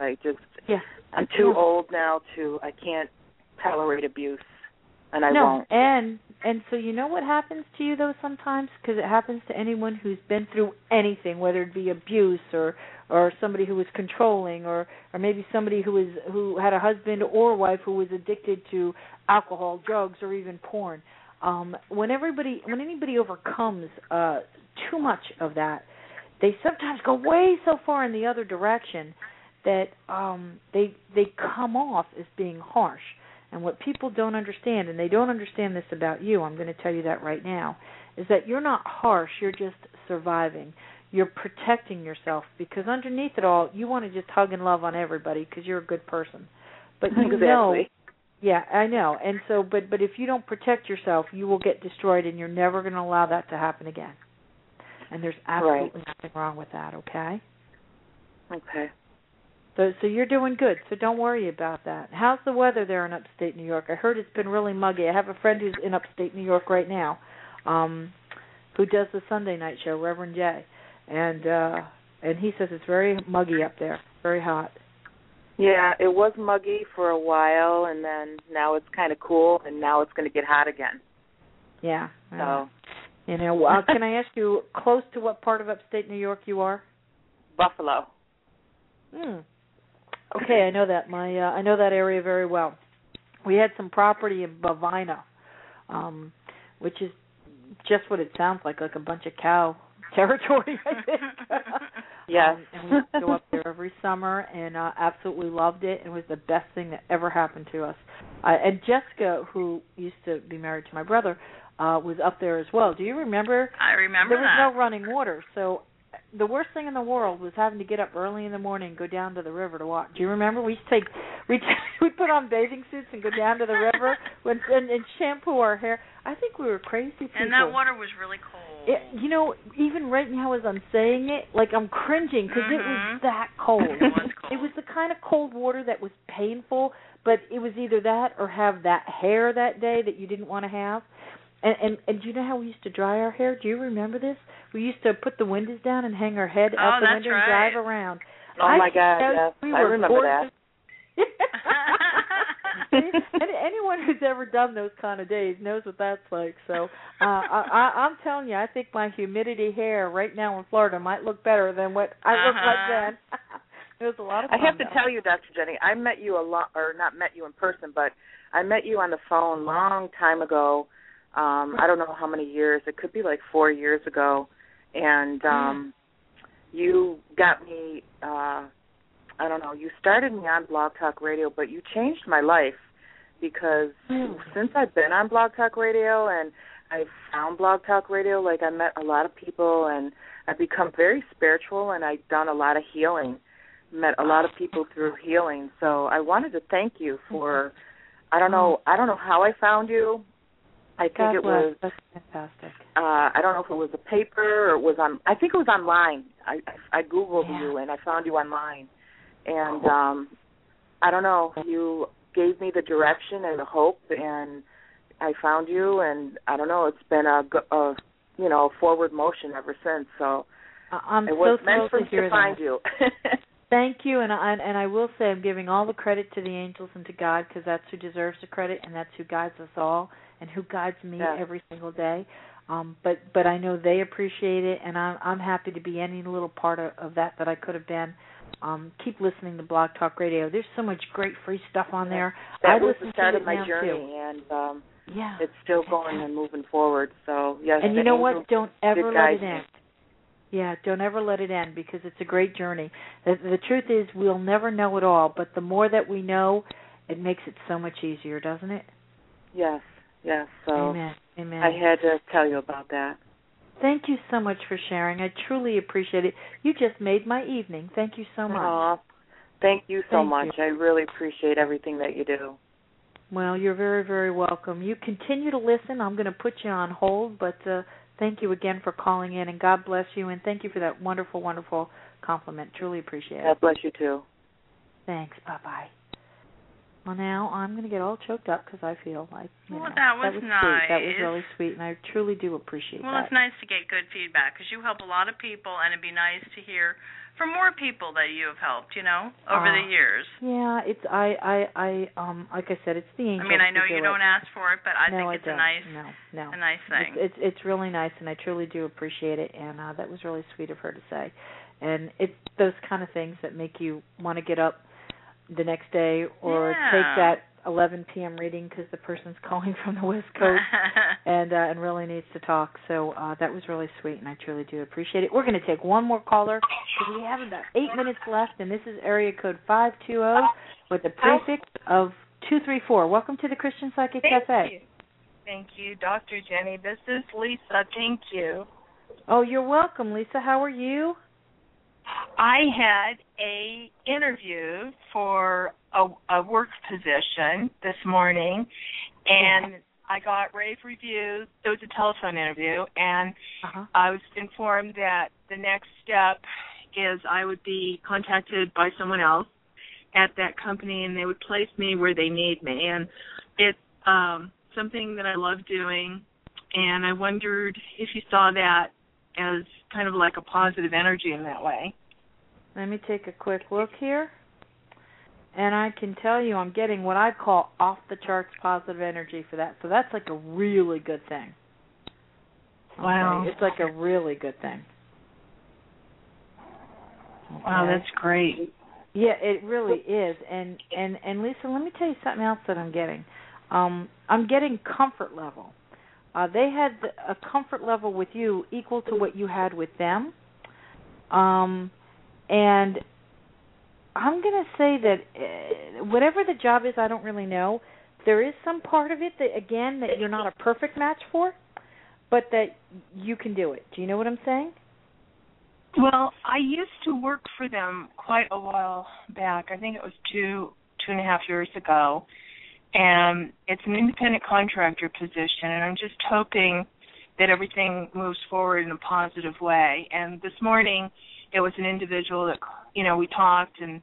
I'm too old now I can't tolerate abuse, and I won't. And so you know what happens to you, though, sometimes? Because it happens to anyone who's been through anything, whether it be abuse or somebody who was controlling or maybe somebody who had a husband or wife who was addicted to alcohol, drugs, or even porn. When anybody overcomes too much of that, they sometimes go way so far in the other direction that they come off as being harsh. And what people don't understand, and they don't understand this about you, I'm going to tell you that right now, is that you're not harsh, you're just surviving. You're protecting yourself, because underneath it all, you want to just hug and love on everybody because you're a good person. But you know, yeah, I know. And so, but if you don't protect yourself, you will get destroyed, and you're never going to allow that to happen again. And there's absolutely nothing wrong with that, okay? Okay. So you're doing good, so don't worry about that. How's the weather there in upstate New York? I heard it's been really muggy. I have a friend who's in upstate New York right now who does the Sunday night show, Reverend Jay. And he says it's very muggy up there, very hot. Yeah, it was muggy for a while, and then now it's kind of cool, and now it's going to get hot again. Yeah. So, you know, can I ask you, close to what part of upstate New York you are? Buffalo. Okay, I know that. I know that area very well. We had some property in Bovina, which is just what it sounds like a bunch of cow territory, I think. Yes. And we used to go up there every summer and absolutely loved it. It was the best thing that ever happened to us. And Jessica, who used to be married to my brother, was up there as well. Do you remember? I remember there was no running water, so the worst thing in the world was having to get up early in the morning and go down to the river to walk. Do you remember? We'd put on bathing suits and go down to the river and shampoo our hair. I think we were crazy people. And that water was really cold. You know, even right now as I'm saying it, like I'm cringing because it was that cold. It was cold. It was the kind of cold water that was painful, but it was either that or have that hair that day that you didn't want to have. And do you know how we used to dry our hair? Do you remember this? We used to put the windows down and hang our head out the window and drive around. Oh, my God, yes. I remember that. Anyone who's ever done those kind of days knows what that's like. So I'm telling you, I think my humidity hair right now in Florida might look better than what I looked like then. It was a lot of fun. I have to tell you, Dr. Jenny, I met you a lot, or not met you in person, but I met you on the phone a long time ago. I don't know how many years. It could be like 4 years ago. And you got me, I don't know, you started me on Blog Talk Radio, but you changed my life because since I've been on Blog Talk Radio and I've found Blog Talk Radio, like I met a lot of people and I've become very spiritual, and I've done a lot of healing, met a lot of people through healing. So I wanted to thank you for, I don't know how I found you. I think God it bless. was That's fantastic. I don't know if it was a paper or it was on. I think it was online. I Googled you and I found you online, and I don't know. You gave me the direction and the hope, and I found you, and I don't know. It's been a forward motion ever since. So I'm it was so meant for me to find you. Thank you, and I will say I'm giving all the credit to the angels and to God, because that's who deserves the credit, and that's who guides us all, and who guides me every single day. But I know they appreciate it, and I'm happy to be any little part of that I could have been. Keep listening to Blog Talk Radio. There's so much great free stuff on there. That was the start of my journey, and it's still going and moving forward. So yes, and you know what? Don't ever let it end. Me. Yeah, don't ever let it end, because it's a great journey. The truth is, we'll never know it all, but the more that we know, it makes it so much easier, doesn't it? Yes. So Amen. I had to tell you about that. Thank you so much for sharing. I truly appreciate it. You just made my evening. Thank you so much. Thank you so much. I really appreciate everything that you do. Well, you're very, very welcome. You continue to listen. I'm going to put you on hold, but thank you again for calling in, and God bless you, and thank you for that wonderful, wonderful compliment. Truly appreciate it. God bless you, too. Thanks. Bye-bye. Well, now I'm going to get all choked up because I feel like, that was nice. Sweet. That was really sweet, and I truly do appreciate that. Well, it's nice to get good feedback, because you help a lot of people, and it'd be nice to hear from more people that you have helped, over the years. Yeah, it's like I said, it's the angels. I mean, I know you don't ask for it, but I think it's a nice thing. It's really nice, and I truly do appreciate it, and that was really sweet of her to say. And it's those kind of things that make you want to get up the next day or take that 11 p.m. reading because the person's calling from the West Coast and really needs to talk. So that was really sweet, and I truly do appreciate it. We're going to take one more caller because we have about 8 minutes left, and this is area code 520 with the prefix of 234. Welcome to the Christian Psychic Cafe. Thank you, Dr. Jenny. This is Lisa. Thank you. Oh, you're welcome, Lisa. How are you? I had a interview for a work position this morning, and I got rave reviews. It was a telephone interview, and I was informed that the next step is I would be contacted by someone else at that company, and they would place me where they need me. And it's something that I love doing, and I wondered if you saw that as kind of like a positive energy in that way. Let me take a quick look here. And I can tell you I'm getting what I call off-the-charts positive energy for that. So that's like a really good thing. Okay? Wow. It's like a really good thing. Okay. Wow, that's great. Yeah, it really is. And Lisa, let me tell you something else that I'm getting. I'm getting comfort level. They had a comfort level with you equal to what you had with them. And I'm going to say that whatever the job is, I don't really know. There is some part of it that, again, that you're not a perfect match for, but that you can do it. Do you know what I'm saying? Well, I used to work for them quite a while back. I think it was two and a half years ago. And it's an independent contractor position, and I'm just hoping that everything moves forward in a positive way. And this morning, it was an individual that, we talked, and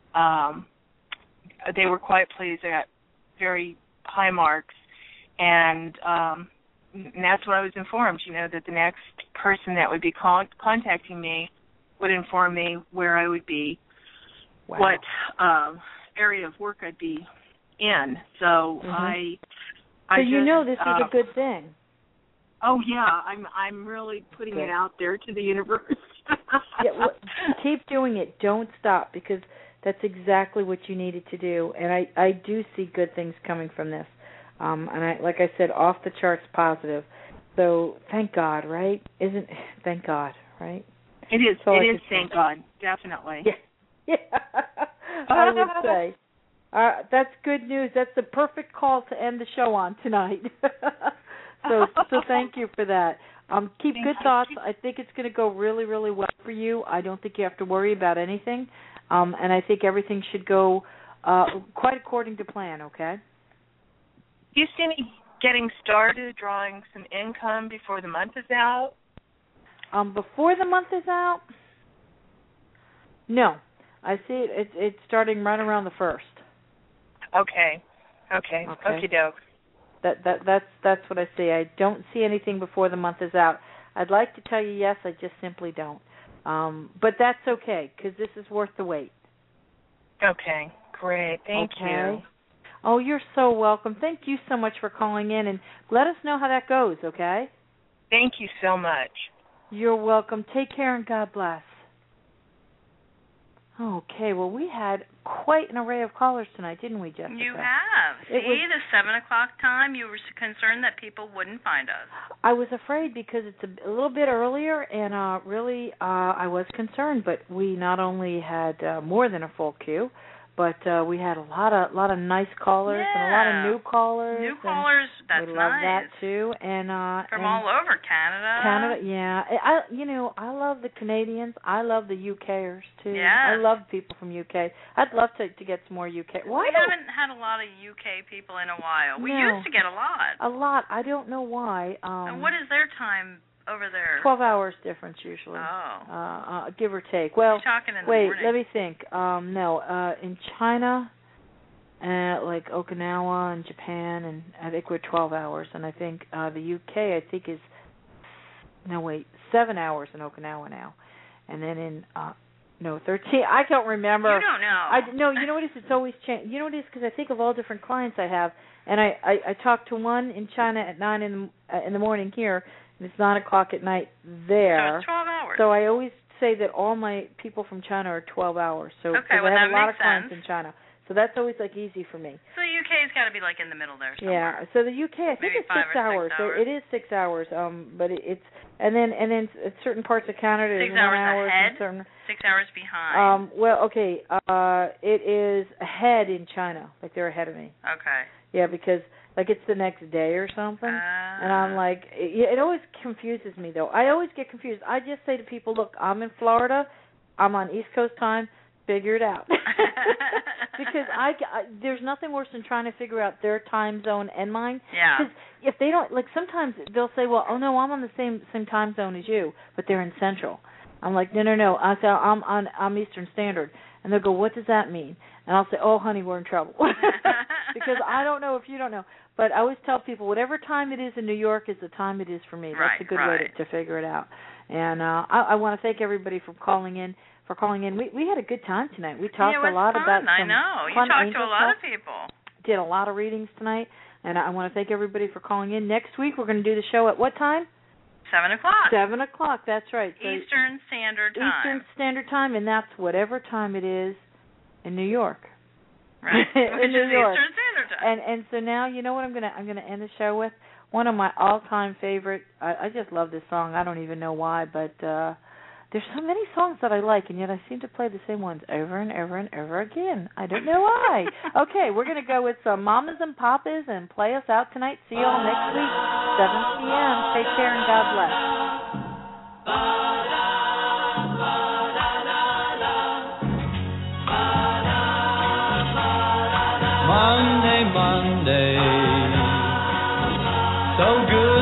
they were quite pleased. They got very high marks, and that's what I was informed, that the next person that would be contacting me would inform me where I would be, what area of work I'd be in. So I this is a good thing. Oh yeah, I'm really putting it out there to the universe. Keep doing it. Don't stop, because that's exactly what you needed to do. And I do see good things coming from this. And like I said, off the charts positive. So thank God, right? Thank God, right? It is. It is. Thank God, definitely. Yeah. I would say. That's good news. That's the perfect call to end the show on tonight. So thank you for that. Keep good thoughts. I think it's going to go really, really well for you. I don't think you have to worry about anything, and I think everything should go quite according to plan, okay? Do you see me getting started, drawing some income before the month is out? Before the month is out? No. I see it's starting right around the 1st. Okay. Okie doke. That's what I see. I don't see anything before the month is out. I'd like to tell you yes, I just simply don't. But that's okay, because this is worth the wait. Okay, great. Thank you. Oh, you're so welcome. Thank you so much for calling in, and let us know how that goes, okay? Thank you so much. You're welcome. Take care, and God bless. Okay, well, we had quite an array of callers tonight, didn't we, Jessica? You have. See, the 7 o'clock time, you were concerned that people wouldn't find us. I was afraid because it's a little bit earlier, and really I was concerned. But we not only had more than a full queue, but we had a lot of nice callers and a lot of new callers. New callers, that's nice. We love that too, and from all over Canada. Canada, yeah. I love the Canadians. I love the UKers too. Yeah. I love people from UK. I'd love to get some more UK. We haven't had a lot of UK people in a while. We used to get a lot. A lot. I don't know why. And what is their time over there? 12 hours difference usually. Oh. Give or take. Well, talking in the wait, morning. let me think. In China, like Okinawa and Japan, and I think we're 12 hours. And I think the UK, I think, is 7 hours in Okinawa now. And then in 13. I don't remember. You don't know. You know what it is? It's always changed. You know what it is? Because I think of all different clients I have, and I talk to one in China at 9 in the morning here, and it's 9 o'clock at night there. So it's 12 hours. So I always say that all my people from China are 12 hours. So okay, I have a lot of sense. clients in China. So that's always easy for me. So the UK's got to be in the middle there somewhere. Yeah. So the UK, I think maybe it's 6 hours. So it is 6 hours. But it's and then certain parts of Canada 6 is 1 hour ahead. And 6 hours behind. It is ahead in China. They're ahead of me. Okay. Yeah, because it's the next day or something, and I'm it always confuses me though. I always get confused. I just say to people, look, I'm in Florida, I'm on East Coast time. Figure it out. Because there's nothing worse than trying to figure out their time zone and mine. Yeah. Because if they don't, sometimes they'll say, well, oh no, I'm on the same time zone as you, but they're in Central. I'm like, no. I say I'm Eastern Standard, and they'll go, what does that mean? And I'll say, oh honey, we're in trouble. Because I don't know if you don't know. But I always tell people, whatever time it is in New York is the time it is for me. That's a good way to figure it out. And I want to thank everybody for calling in. We had a good time tonight. We talked a lot about some I know. You talked to a lot of people. Did a lot of readings tonight. And I want to thank everybody for calling in. Next week we're going to do the show at what time? 7 o'clock. 7 o'clock, that's right. So Eastern Standard Time. Eastern Standard Time, and that's whatever time it is in New York. Right. in New York. Eastern Standard Time. And so now, you know what I'm gonna end the show with? One of my all-time favorite. I just love this song. I don't even know why, but there's so many songs that I like, and yet I seem to play the same ones over and over and over again. I don't know why. Okay, we're gonna go with some Mamas and Papas and play us out tonight. See you all next week, 7 p.m. Take care and God bless. Monday, so good.